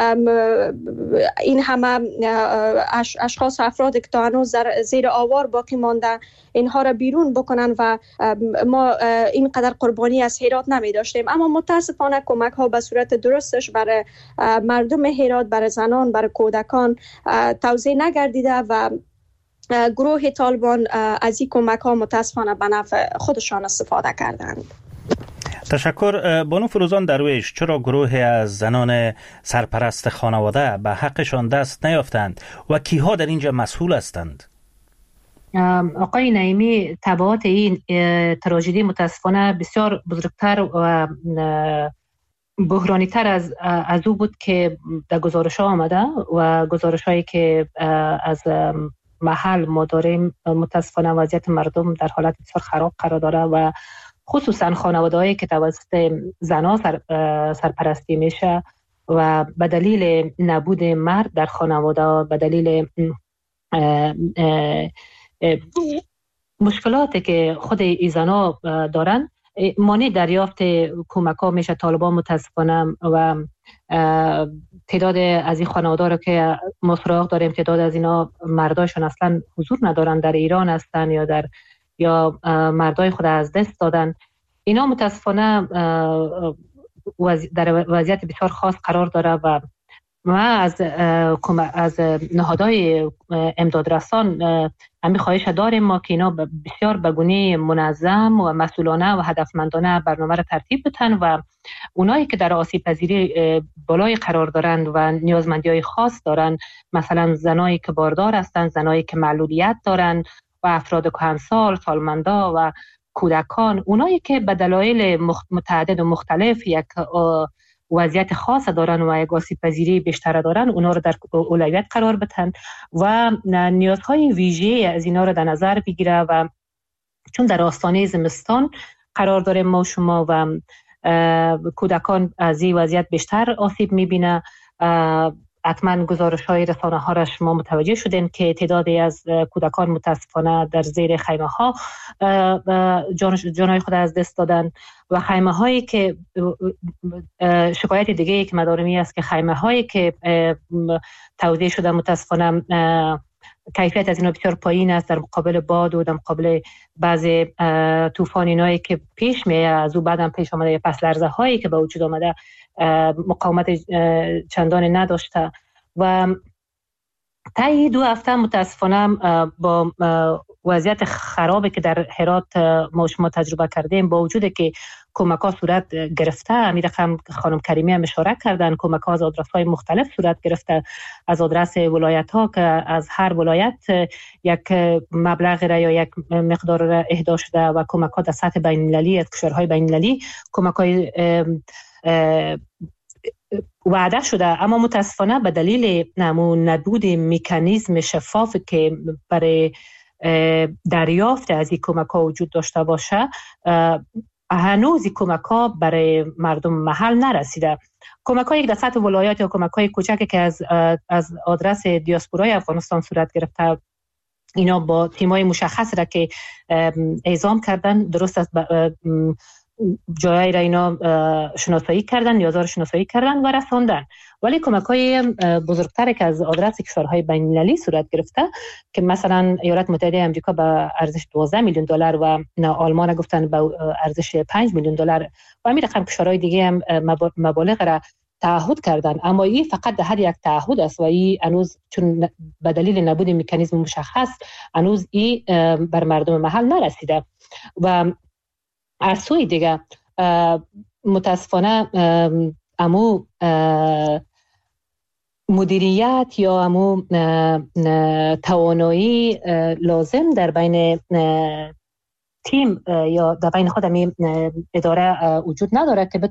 این همه اشخاص افرادی که تا هنوز در زیر آوار باقی ماندن اینها را بیرون بکنن و ما این قدر قربانی از هرات نمی داشتیم. اما متاسفانه کمک ها به صورت درستش برای مردم هرات، برای زنان، برای کودکان توزیع نگردیده و گروه طالبان از این کمک ها متاسفانه به نفع خودشان استفاده کردند. تشکر. بانو فروزان درویش، چرا گروه از زنان سرپرست خانواده به حقشان دست نیافتند و کیها در اینجا مسئول هستند؟ آقای نعیمی، تبعات این تراژدی متاسفانه بسیار بزرگتر و بحرانی تر از او بود که در گزارش ها آمده و گزارش هایی که از محل ما داریم. متاسفانه وضعیت مردم در حالت بسیار خراب قرار داره و خصوصا خانواده هایی که توسط زنها سرپرستی میشه و به دلیل نبود مرد در خانواده، به دلیل مشکلاتی که خود ای زنها دارن، مانع دریافت کمک ها میشه. طالبان متاسفانه و تعداد از این خانواده رو که ما سراغ داریم، تعداد از اینا مردایشون اصلا حضور ندارن، در ایران هستن یا مردای خود از دست دادن. اینا متاسفانه در وضعیت بسیار خاص قرار داره و ما از نهادهای امدادرسان همین خواهش داریم ما که اینا بسیار به گونه منظم و مسئولانه و هدفمندانه برنامه را ترتیب بدن و اونایی که در آسیب پذیری بالای قرار دارند و نیازمندی‌های خاص دارند، مثلا زنایی که باردار هستند، زنایی که معلولیت دارند و افراد کهنسال، سالمندا و کودکان، اونایی که به دلایل متعدد و مختلف یک وضعیت خاص دارن و یک آسیب پذیری بیشتر دارن، اونا رو در اولویت قرار بدن و نیازهای ویژه از اینا رو در نظر بگیره. و چون در آستانه زمستان قرار داریم ما شما و کودکان از این وضعیت بیشتر آسیب میبینه، حتما گزارش‌های رسانه‌ها را شما متوجه شدین که تعدادی از کودکان متاسفانه در زیر خیمه‌ها جانهای خود از دست دادن و خیمه‌هایی که شکایت دیگه‌ای که مدارمی است که خیمه‌هایی که توزیع شده متاسفانه کیفیت از اینا بسیار پایین است در مقابل باد و در مقابل بعضی طوفان اینایی که پیش میاد. از او بعدم پیش آمده پس لرزه هایی که به وجود آمده مقاومت چندانی نداشته و طی 2 هفته متاسفانه با وضعیت خرابی که در هرات ما شما تجربه کردیم، با وجود که کمک ها صورت گرفته، امیر خانم کریمی هم اشاره کردن، کمک ها از آدرس های مختلف صورت گرفته، از آدرس ولایت ها که از هر ولایت یک مبلغ را یا یک مقدار را اهدا شده و کمک ها در سطح بین المللی از کشورهای بین المللی کمک های وعده شده. اما متاسفانه به دلیل نبود مکانیزم شفاف که برای دریافت از این کمک ها وجود داشته باشه، هنوز این کمک ها برای مردم محل نرسیده. کمک های در سطح ولایات یا کمک های کوچکی که از آدرس دیاسپورای افغانستان صورت گرفته، اینا با تیمای مشخص را که اعزام کردن، درست است جایی را اینا شناسایی کردن، نیازها را شناسایی کردن و رساندن. ولی کمک‌های بزرگتر که از آدرس کشورهای بین‌المللی صورت گرفته که مثلا ایالات متحده آمریکا به ارزش 12 میلیون دلار و آلمان گفتن به ارزش 5 میلیون دلار و همین رقم کشورهای دیگه هم مبالغ را تعهد کردن، اما این فقط در هر یک تعهد است و این هنوز چون به دلیل نبود مکانیزم مشخص هنوز این بر مردم محل نرسیده. و از سوی دیگه متاسفانه امو مدیریت یا امو توانایی لازم در بین تیم یا در بین خود همی اداره وجود نداره که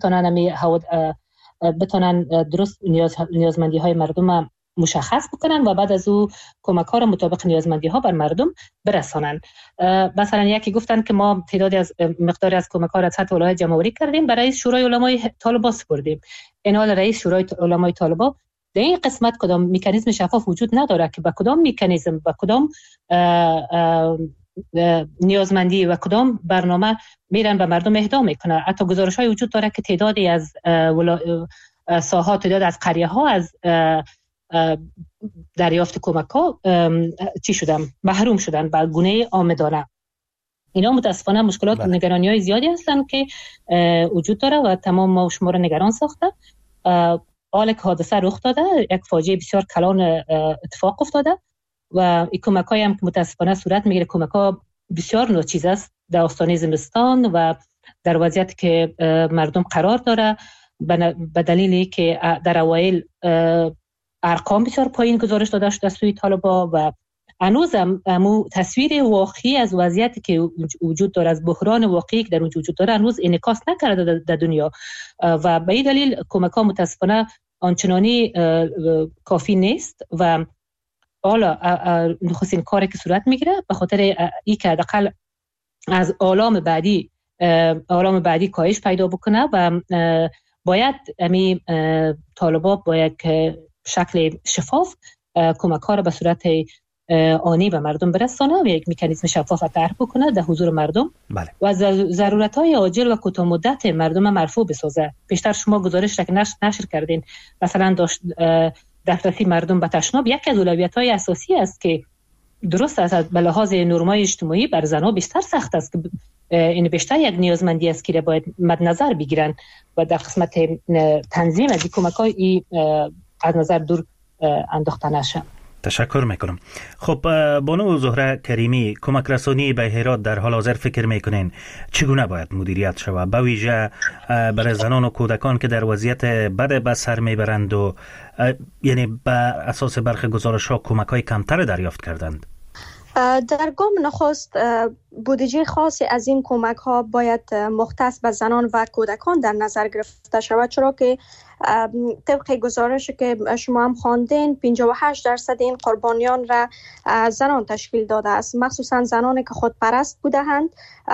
بتونن درست نیازمندی های مردم مشخص بکنن و بعد از او کمک ها را مطابق نیازمندی ها بر مردم برسانن. مثلا یکی گفتن که ما تعدادی از مقداری از کمک ها را سطح ولایت جمع‌آوری کردیم، برای رئیس شورای علمای طالبان سپردیم. این حال رئیس شورای علمای طالبان در این قسمت کدام مکانیزم شفاف وجود نداره که با کدام مکانیزم و کدام نیازمندی و کدام برنامه میرن به مردم اهدا میکنه. حتی گزارش های وجود داره که تعدادی از ساحات، تعداد از قریه ها از دریافت کمک ها محروم شدن به گونه عامدانه. اینا متاسفانه مشکلات و نگرانی های زیادی هستن که وجود داره و تمام ما شما رو نگران ساخته. حال که حادثه رخ داده، یک فاجعه بسیار کلان اتفاق افتاده و این کمک های هم که متاسفانه صورت میگیره، کمک ها بسیار ناچیز است در آستانه زمستان و در وضعیت که مردم قرار داره به دلیلی که در اوایل ارقام بسیار پایین گزارش داده شده از سوی طالبان و هنوز هم تصویر واقعی از وضعیتی که وجود داره، از بحران واقعی که در اونجا وجود داره، هنوز انعکاس نکرده در دنیا و به این دلیل کمک ها متاسفانه آنچنانی کافی نیست و حالا نخستین کاری که صورت میگیره به خاطر ای که حداقل از آلام بعدی کاهش پیدا بکنه و باید امی طالبان با یک شکل شفاف کمک ها را به صورت آنی به مردم برسانه و یک مکانیزم شفاف طرح بکنه در حضور مردم. بله. و ضرورت‌های عاجل و کوتاه مدت مردم مرفوع بسازه. بیشتر شما گزارش را که نشر کردین، مثلا دسترسی مردم به تشناب یکی از اولویت‌های اساسی است که درست است به لحاظ نرم‌های اجتماعی بر زن‌ها بیشتر سخت است که این بیشتر یک نیازمندی است که باید مد نظر بگیرن و در قسمت تنظیم از کمک‌های از نظر دور انداخته نشه. تشکر میکنم. خب بانو زهره کریمی، کمک رسانی به هرات در حال حاضر فکر میکنین چگونه باید مدیریت شود، به ویژه برای زنان و کودکان که در وضعیت بد به سر میبرند و یعنی بر اساس برخی گزارش‌ها کمک‌های کمتر دریافت کردند؟ در گام نخست بودجه خاصی از این کمک ها باید مختص به زنان و کودکان در نظر گرفته شود، چرا که طبق گزارش که شما هم خواندین 58% این قربانیان را زنان تشکیل داده است، مخصوصا زنانی که خودپرست بودند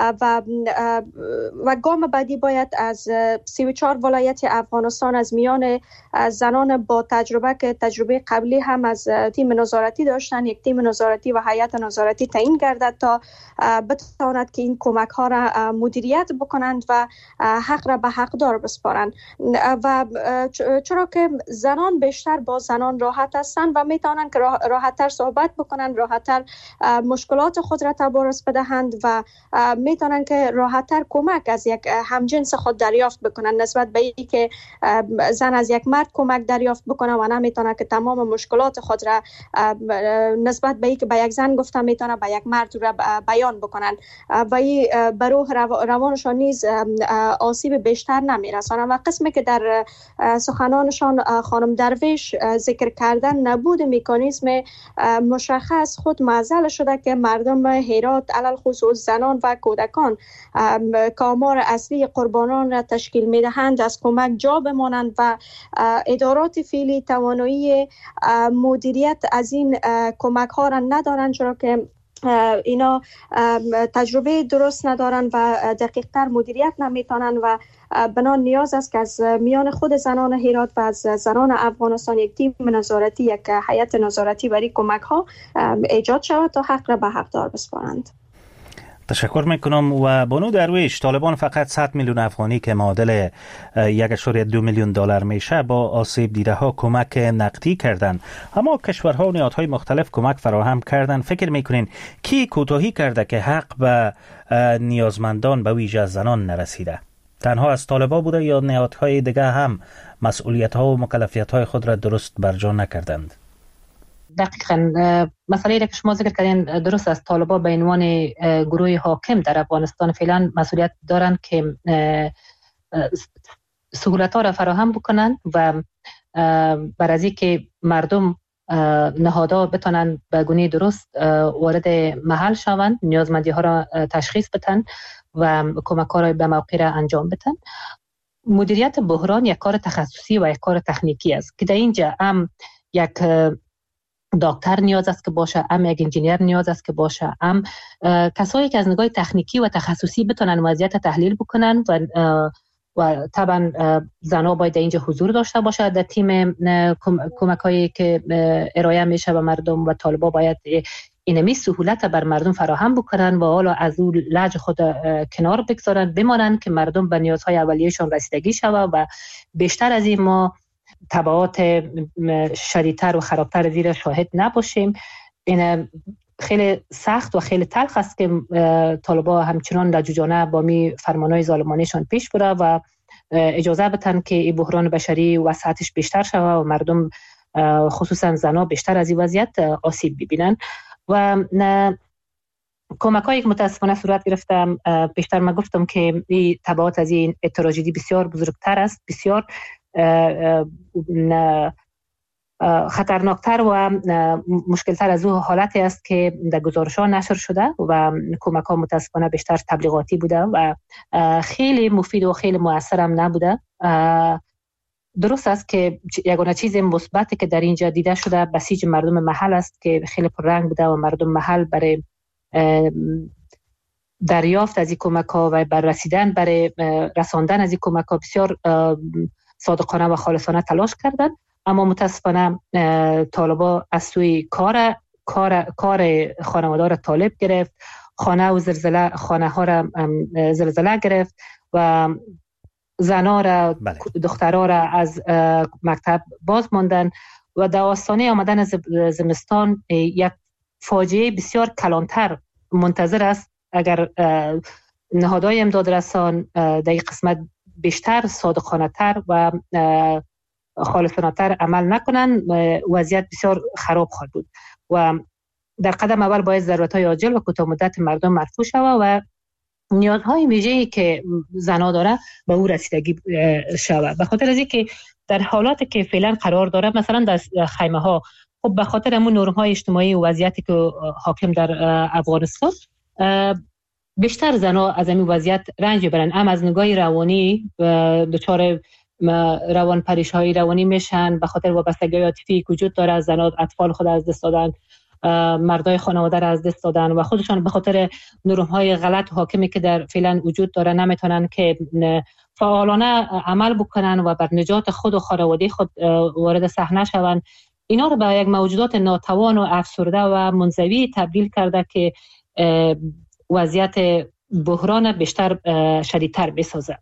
و گام بعدی باید از 34 ولایت افغانستان از میان زنان با تجربه که تجربه قبلی هم از تیم نظارتی داشتن، یک تیم نظارتی و هیئت نظارتی تعیین گردد تا بتواند که این کمک ها را مدیریت بکنند و حق را به حقدار بسپارند. و چرا که زنان بیشتر با زنان راحت هستند و میتونن که راحت‌تر صحبت بکنن، راحت‌تر مشکلات خود را تبارز بدهند و میتونن که راحت‌تر کمک از یک همجنس خود دریافت بکنن نسبت به اینکه که زن از یک مرد کمک دریافت بکنه و نمیتونه که تمام مشکلات خود را نسبت به اینکه به یک زن گفتم میتونه به یک مرد را بیان بکنن و این به روح روانشان نیز آسیب بیشتر نمیرسانه. و قسمی که در سخنانشان خانم درویش ذکر کردن نبود مکانیزم مشخص خود معضل شده که مردم هرات علل خصوص زنان و کودکان که آمار اصلی قربانان را تشکیل میدهند از کمک جا بمانند و ادارات فعلی توانایی مدیریت از این کمک ها را ندارند، چرا که اینا تجربه درست ندارن و دقیق تر مدیریت نمیتونن و بنان نیاز است که از میان خود زنان هرات و از زنان افغانستان یک تیم نظارتی، یک هیئت نظارتی برای کمک ها ایجاد شود تا حق را به حقدار بسپارند. تشکر میکنم. و بانو درویش، طالبان فقط 100 میلیون افغانی که معادل 1.2 میلیون دلار میشه با آسیب دیده ها کمک نقدی کردند، اما کشورها و نهادهای مختلف کمک فراهم کردند. فکر میکنین کی کوتاهی کرده که حق به نیازمندان به ویژه زنان نرسیده؟ تنها از طالبان بوده یا نهادهای دیگه هم مسئولیت ها و مکلفیت های خود را درست برجا نکردند؟ دقیقاً مسئله را که شما ذکر کردین درست است. طالبان به عنوان گروه حاکم در افغانستان فعلا مسئولیت دارند که سهولت‌ها را فراهم بکنند و بر از اینکه مردم نهادها بتونن به گونه درست وارد محل شوند، نیازمندی ها را تشخیص بدن و کمک ها را به موقع را انجام بدن. مدیریت بحران یک کار تخصصی و یک کار تکنیکی است که در اینجا هم یک دکتر نیاز است که باشه، هم یک انجینیر نیاز است که باشه، هم کسایی که از نگاه تکنیکی و تخصصی بتونن وضعیت تحلیل بکنن و طبعا زنها باید در اینجا حضور داشته باشه در تیم کمکایی که ارائه میشه به مردم و طالبا باید اینمی سهولت بر مردم فراهم بکنن و حالا از اون لج خود کنار بگذارن، بمانن که مردم به نیازهای اولیه‌شان رسیدگی شود و بیشتر از این ما تبعات شدیدتر و خرابتر زیر شاهد نباشیم. این خیلی سخت و خیلی تلخ است که طالبان همچنان لجوجانه با می فرمانهای ظالمانه‌شان پیش بره و اجازه بدن که این بحران بشری وسعتش بیشتر شود و مردم خصوصا زنها بیشتر از این وضعیت آسیب ببینن. و کمک‌هایی که متاسفانه صورت گرفتم بیشتر ما گفتم که این تبعات از این تراژدی بسیار بزرگتر است، بسیار خطرناکتر و مشکلتر از او حالتی است که در گزارش‌ها نشر شده و کمک‌ها متاسفانه بیشتر تبلیغاتی بوده و خیلی مفید و خیلی مؤثر هم نبوده. درست است که یگانه چیز مثبتی که در اینجا دیده شده بسیج مردم محل است که خیلی پررنگ بوده و مردم محل برای دریافت از این کمک‌ها و بر رسیدن برای رساندن از این کمک‌ها بسیار صادقانه و خالصانه تلاش کردند. اما متاسفانه طالبان از سوی کار خانواده را طالب گرفت، خانه ها را زلزله گرفت و زنا را دخترها را از مکتب باز ماندن و در آستانه آمدن زمستان یک فاجعه بسیار کلانتر منتظر است اگر نهادهای امدادرسان در این قسمت بیشتر صادقانه تر و خالصانه تر عمل نکنند. وضعیت بسیار خراب خواهد بود و در قدم اول باید ضرورت‌های عاجل و کوتاه مدت مردم مرفوع شود و نیازهای ویژه‌ای که زنا داره به او رسیدگی شود. به خاطر از اینکه در حالاتی که فعلا قرار داره، مثلا در خیمه ها، خب به خاطر همون نرم‌های اجتماعی و وضعیتی که حاکم در افغانستان، بیشتر زنا از این وضعیت رنج برن، هم از نگاه روانی دچار روان پریشانی روانی میشن به خاطر وابستگی عاطفی که وجود داره. زنا اطفال خود از دست دادن، مردای خانواده را از دست دادن و خودشان به خاطر نرم‌های غلط حاکمی که در فعلا وجود داره نمیتونن که فعالانه عمل بکنن و بر نجات خود و خانواده خود وارد صحنه شوند. اینا رو به یک موجودات ناتوان و افسرده و منزوی تبدیل کرده که وضعیت بحران بیشتر شدیدتر بسازه.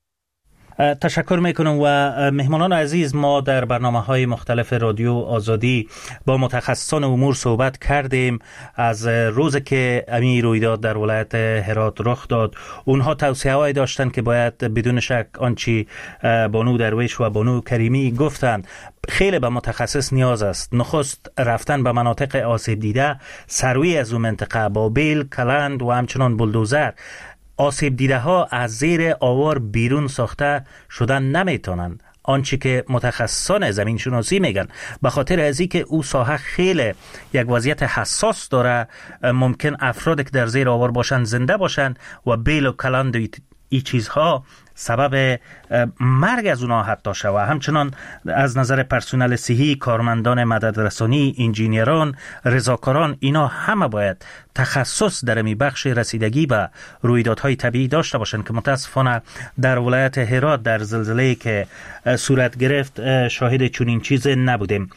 تشکر میکنم و مهمانان عزیز، ما در برنامه‌های مختلف رادیو آزادی با متخصصان امور صحبت کردیم از روزی که امی رویداد در ولایت هرات رخ داد. اونها توصیه‌هایی داشتن که باید بدون شک آنچه بانو درویش و بانو کریمی گفتند خیلی به متخصص نیاز است. نخست رفتن به مناطق آسیب دیده، سروی از اون منطقه با بیل، کلند و همچنان بلدوزر. آسیب دیده ها از زیر آوار بیرون ساخته شدن نمیتونن، آنچه که متخصصان زمین شناسی میگن، به خاطر از اینکه او ساحه خیلی یک وضعیت حساس داره، ممکن افرادی که در زیر آوار باشن زنده باشن و بیل و کلند و این چیزها سبب مرگ از اونها حتی شود. همچنان از نظر پرسنل صحی، کارمندان مددرسانی، انجینیران، رضاکاران، اینا همه باید تخصص در می بخش رسیدگی به رویدادهای طبیعی داشته باشند که متاسفانه در ولایت هرات در زلزله‌ای که صورت گرفت شاهد چنین چیز نبودیم.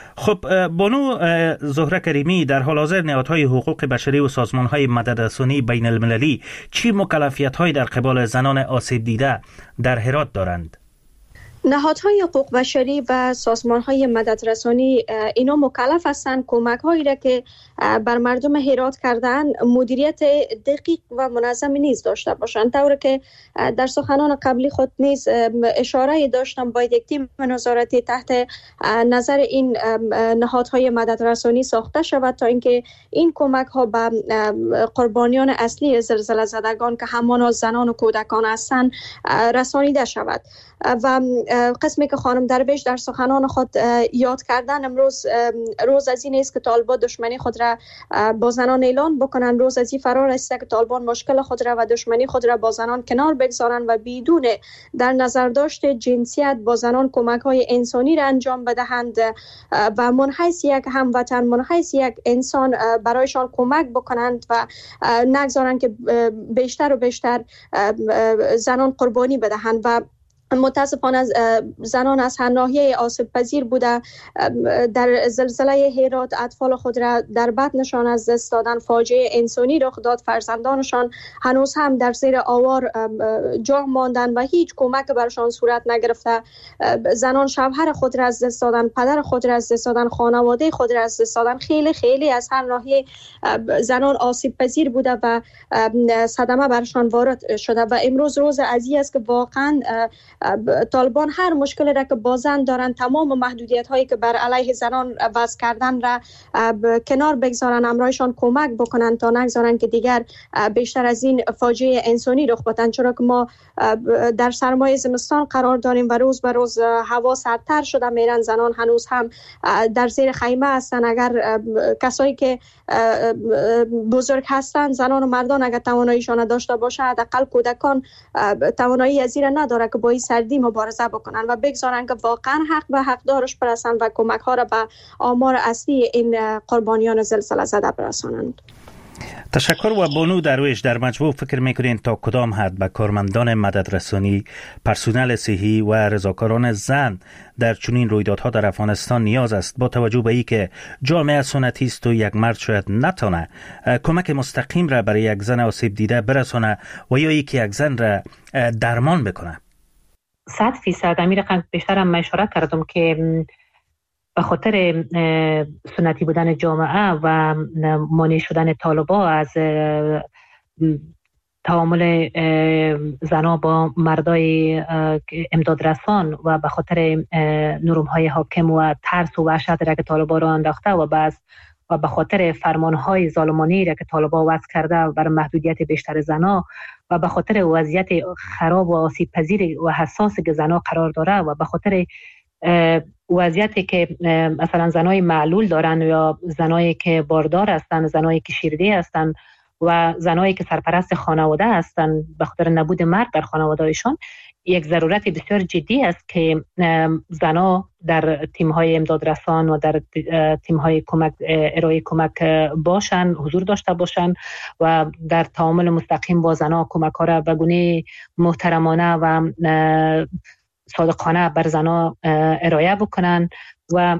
خب بانو زهره کریمی، در حال حاضر نهادهای حقوق بشری و سازمانهای مددرسانی بین المللی چی مکلفیت‌هایی در قبال زنان آسیب دیده در هرات دارند؟ نهادهای حقوق بشری و سازمانهای مددرسانی اینا مکلف هستند کمک‌هایی را که بر مردم هرات کردن مدیریت دقیق و منظم نیز داشته باشند. طوری که در سخنان قبلی خود نیز اشاره داشتم باید یک تیم نظارتی تحت نظر این نهادهای مددرسانی ساخته شود تا اینکه این کمک‌ها به قربانیان اصلی زلزله زدگان که همانا زنان و کودکان هستند رسانیده شود. و قسمی که خانم درویش در سخنان خود یاد کردن، امروز روز از این است که طالبان دشمنی خود را با زنان اعلان بکنن، روز از این فرار است که طالبان مشکل خود را و دشمنی خود را با زنان کنار بگذارن و بدون در نظر داشت جنسیت با زنان کمک‌های انسانی را انجام بدهند و منحیث یک هموطن، منحیث یک انسان برایشان کمک بکنند و نگذارند که بیشتر و بیشتر زنان قربانی بدهند. و متاسفانه زنان از هر ناحیه آسیب پذیر بوده در زلزله هرات اطفال خود را در بطنشان از دست دادن، فاجعه انسانی رخ داد، فرزندانشان هنوز هم در زیر آوار جا ماندن و هیچ کمک برشان صورت نگرفته. زنان شوهر خود را از دست دادن، پدر خود را از دست دادن، خانواده خود را از دست دادن. خیلی خیلی از هر ناحیه زنان آسیب پذیر بوده و صدمه برشان وارد شده و امروز روز عزیزی است که واقعا طالبان هر مشکلی را که با زن دارن، تمام محدودیت هایی که بر علیه زنان وضع کردن را کنار بگذارن، امرایشان کمک بکنن تا نگذارن که دیگر بیشتر از این فاجعه انسانی رخ بدن. چرا که ما در سرمای زمستان قرار داریم و روز به روز هوا سردتر شده میرن، زنان هنوز هم در زیر خیمه هستن. اگر کسایی که بزرگ هستن، زنان و مردان، اگر تواناییشان داشته باشه، حداقل کودکان توانایی از این نداره که با این سردی مبارزه بکنن و بگذارن که واقعا حق به حقدارش برسن و کمک ها را به آمار اصلی این قربانیان زلزله زده برسانند. تشکر. و بانو درویش، در مجموع فکر میکنین تا کدام حد به کارمندان مددرسانی، پرسنل صحی و رضاکاران زن در چنین رویدادها در افغانستان نیاز است، با توجه به اینکه جامعه سنتی است و یک مرد شاید نتونه کمک مستقیم را برای یک زن آسیب دیده برسانه و یا اینکه یک زن را درمان بکنه؟ 100% امیر رقم بیشتر هم اشاره کردم که به خاطر سنتی بودن جامعه و مانع شدن طالبا از تعامل زنها با مردای امدادرسان و به خاطر نرم‌های حاکم و ترس و وحشت را که طالبا را انداخته و به خاطر فرمانهای ظالمانه را که طالبا وضع کرده برای محدودیت بیشتر زنها و به خاطر وضعیت خراب و آسیب پذیر و حساس که زنها قرار داره و به خاطر وضعیتی که مثلا زنای معلول دارن یا زنایی که باردار هستن، زنایی که شیرده هستن و زنایی که سرپرست خانواده هستن، به خاطر نبود مرد در خانوادهشان یک ضرورت بسیار جدی است که زنها در تیم‌های امدادرسان و در تیم‌های کمک ارائه کمک باشن، حضور داشته باشن و در تعامل مستقیم با زنها کمک‌ها را به گونه محترمانه و صادقانه بر زنها ارائه بکنن و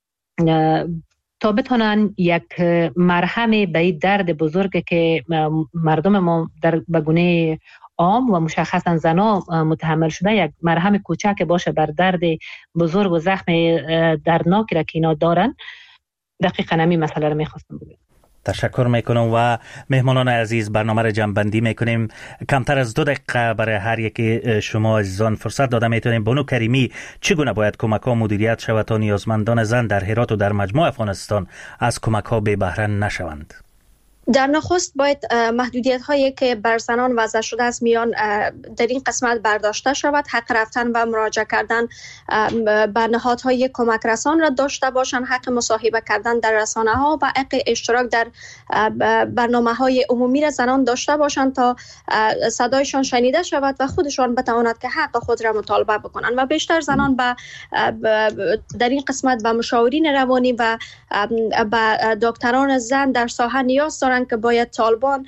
تا بتونن یک مرهم به این درد بزرگ که مردم ما در به گونه عام و مشخصا زنها متحمل شده، یک مرهم کوچک باشه بر درد بزرگ و زخم دردناکی را که اینا دارن. دقیقاً همین مسئله رو میخواستم بگم. تشکر میکنم و مهمانان عزیز، برنامه را جمع‌بندی میکنیم. کمتر از 2 دقیقه برای هر یکی شما عزیزان فرصت داده میتونیم. بانو کریمی، چگونه باید کمک ها مدیریت شود تا نیازمندان زن در هرات و در مجموع افغانستان از کمک ها بی بهره نشوند؟ در نخست باید محدودیت هایی که بر زنان وضع شده است میان در این قسمت برداشته شود. حق رفتن و مراجعه کردن به نهادهای کمک رسان را داشته باشند، حق مصاحبه کردن در رسانه ها و حق اشتراک در برنامه های عمومی را زنان داشته باشند تا صدایشان شنیده شود و خودشان بتواند که حق خود را مطالبه بکنند. و بیشتر زنان در این قسمت به مشاورین روانی و به دکتران زن در ساحه نیاز دارند که باید طالبان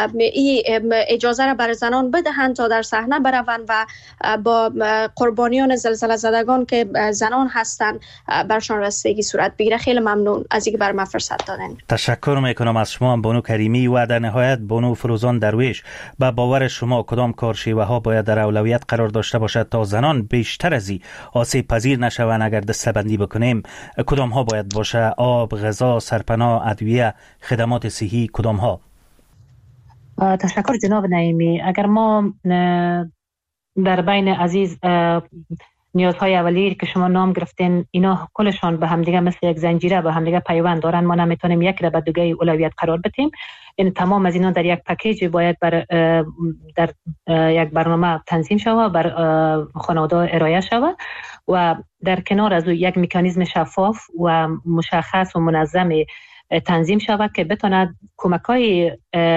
اجازه را بر زنان بدهند تا در صحنه بروند و با قربانیان زلزله زدگان که زنان هستند برشان رسیدگی صورت بگیره. خیلی ممنون از اینکه بر من فرصت دادن. تشکر میکنم از شما بانو کریمی. و در نهایت بانو فروزان درویش، با باور شما کدام کارشیوه ها باید در اولویت قرار داشته باشد تا زنان بیشتر از این آسیب پذیر نشوند؟ اگر دسته‌بندی بکنیم کدام ها باید باشه؟ آب، غذا، سرپناه، ادویه، خدمات صحی، کدام ها؟ تشکر جناب نعیمی. اگر ما در بین عزیز نیازهای اولیه که شما نام گرفتین اینا کلشان به همدیگه مثل یک زنجیره به همدیگه پیوند دارن، ما نمیتونیم یک را به دیگه اولویت قرار بدیم. این تمام از اینا در یک پکیج باید در یک برنامه تنظیم شود، بر خانواده ارائه شود و در کنار از یک مکانیزم شفاف و مشخص و منظم تنظیم شود که بتواند کمک‌های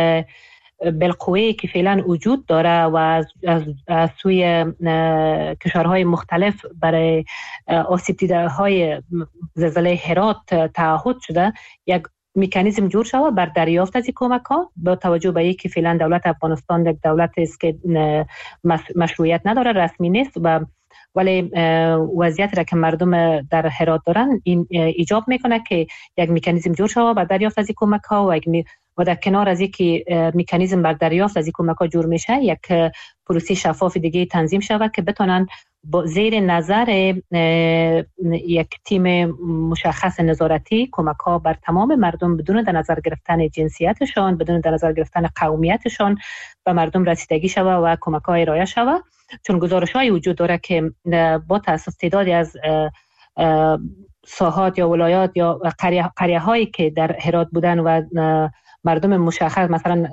بالقوه که فعلا وجود داره و از سوی کشورهای مختلف برای آسیب دیده‌های زلزله هرات تعهد شده، یک مکانیزم جور شود بر دریافت از این کمک‌ها، با توجه به اینکه فعلا دولت افغانستان یک دولت است که مشروعیت نداره، رسمی نیست ولی وضعیت را که مردم در هرات دارن این ایجاب میکنه که یک مکانیزم جور شود بر دریافت از این کمک‌ها و در کنار از اینکه مکانیزم بر دریافت از این کمک‌ها جور میشه، یک پروسه شفاف دیگه تنظیم شود که بتونن با زیر نظر یک تیم مشخص نظارتی کمک‌ها بر تمام مردم بدون در نظر گرفتن جنسیتشان، بدون در نظر گرفتن قومیتشان به مردم رسیدگی شود و کمک‌ها ارائه شود. چون گزارش‌های وجود داره که با تأسف تعدادی از ساحات یا ولایات یا قریه‌هایی که در هرات بودن و مردم مشخص مثلا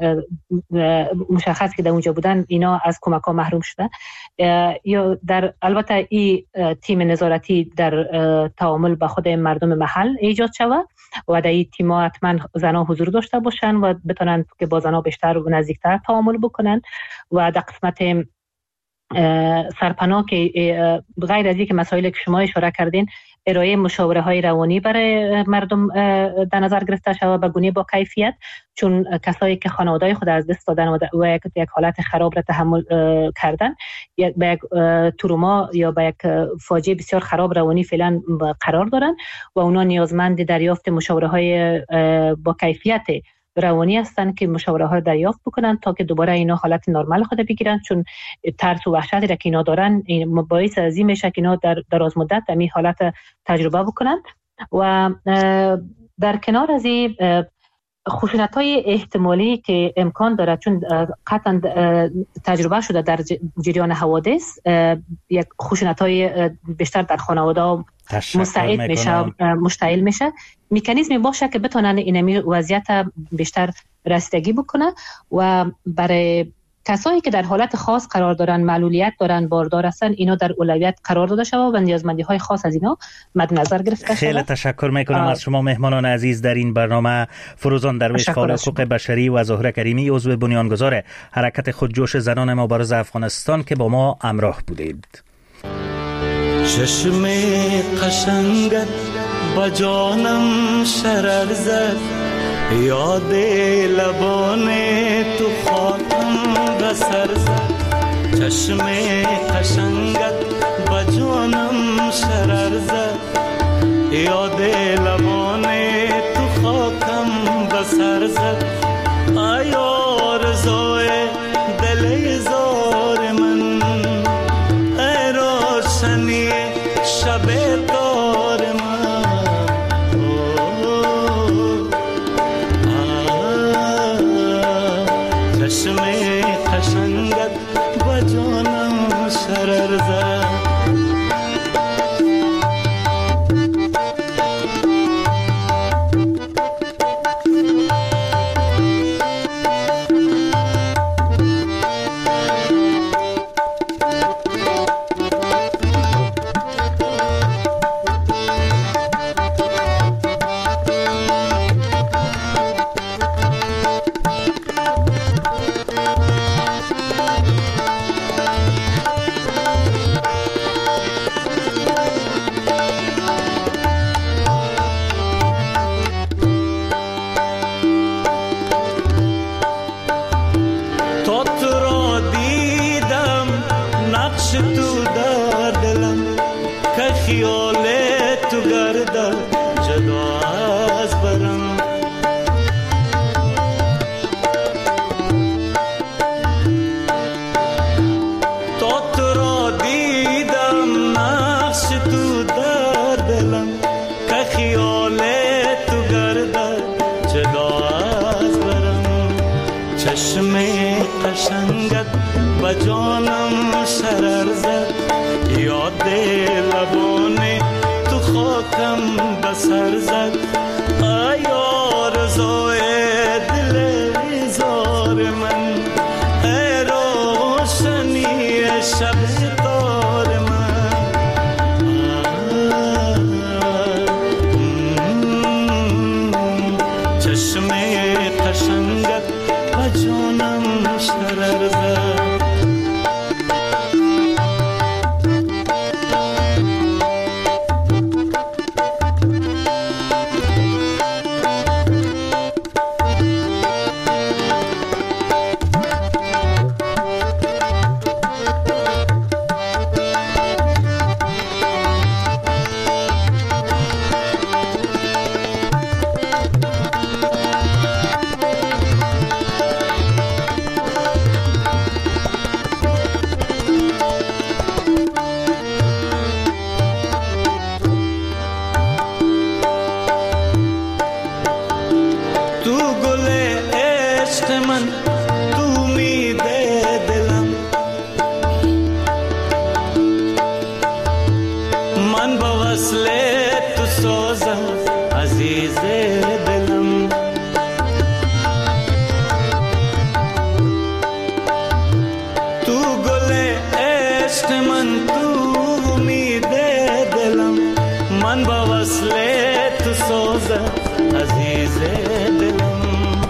مشخص که در اونجا بودن اینا از کمک‌ها محروم شده. یا در البته این تیم نظارتی در تعامل با خود مردم محل ایجاد شود و در این تیم حتما زنان حضور داشته باشن و بتونن که با زنان بیشتر و نزدیکتر تعامل بکنن و در قسمت سرپناه که غیر از اینکه مسائلی که شما اشاره کردین ارائه مشاوره های روانی برای مردم در نظر گرفته شود به گونه با کیفیت، چون کسایی که خانواده خود از دست دادن و یک حالت خراب را تحمل کردن به یک تروما یا به یک فاجعه بسیار خراب روانی فعلا قرار دارن و اونا نیازمند دریافت مشاوره های با کیفیت روانی هستند که مشاوره ها دریافت بکنن تا که دوباره اینا حالت نرمال خود بگیرن، چون ترس و وحشتی را که اینا دارن این باعث از این میشه که اینا در دراز مدت همین حالت تجربه بکنن. و در کنار از این خشونت‌های احتمالی که امکان دارد، چون قطعا تجربه شده در جریان حوادث یک خشونت‌های بیشتر در خانواده مشتعل میشه، مکانیزمی باشه که بتونن اینمی وضعیت بیشتر رسیدگی بکنه و برای کسایی که در حالت خاص قرار دارن، معلولیت دارن، باردار هستن، اینا در اولویت قرار داده شود و نیازمندی های خاص از اینا مد نظر گرفته شود. خیلی تشکر میکنم از شما مهمانان عزیز در این برنامه. فروزان درویش، فعال حقوق بشری، و زهره کریمی، عضو بنیانگذار حرکت خودجوش زنان مبارز افغانستان که با ما همراه بودید. چشم قشنگت با جانم شرر زد، یاد لبان تو خاطم بسر زد. چشم قشنگت با جانم شرر زد، یاد لبان تو خاکم بسر زد. ای آرزوی دل زار من، ای روشنی شب دار من. چشم قشنگت با جانم شرر زد.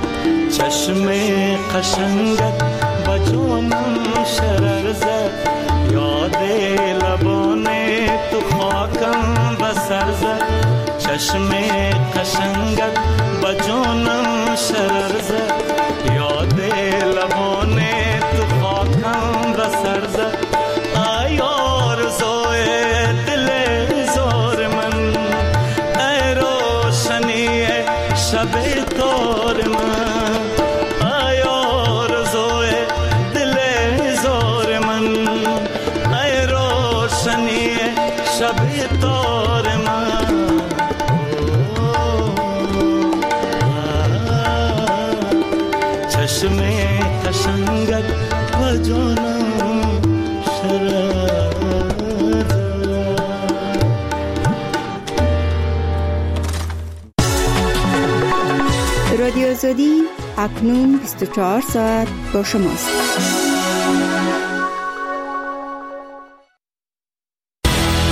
چشم قشنگت با جانم شرر زد، یاد لبان تو خاکم و سر زد، چشم قشنگت با جانم شرر زد. یاد لبان تو خاکم و سر زد، ای آرزوی دل زار من، ای روشنی شب تار من، ای آرزوی دل زار من، ای روشنی شب تار من. چشم قشنگت و جانم شرر رادیو آزادی اکنون 24 ساعت با شماست.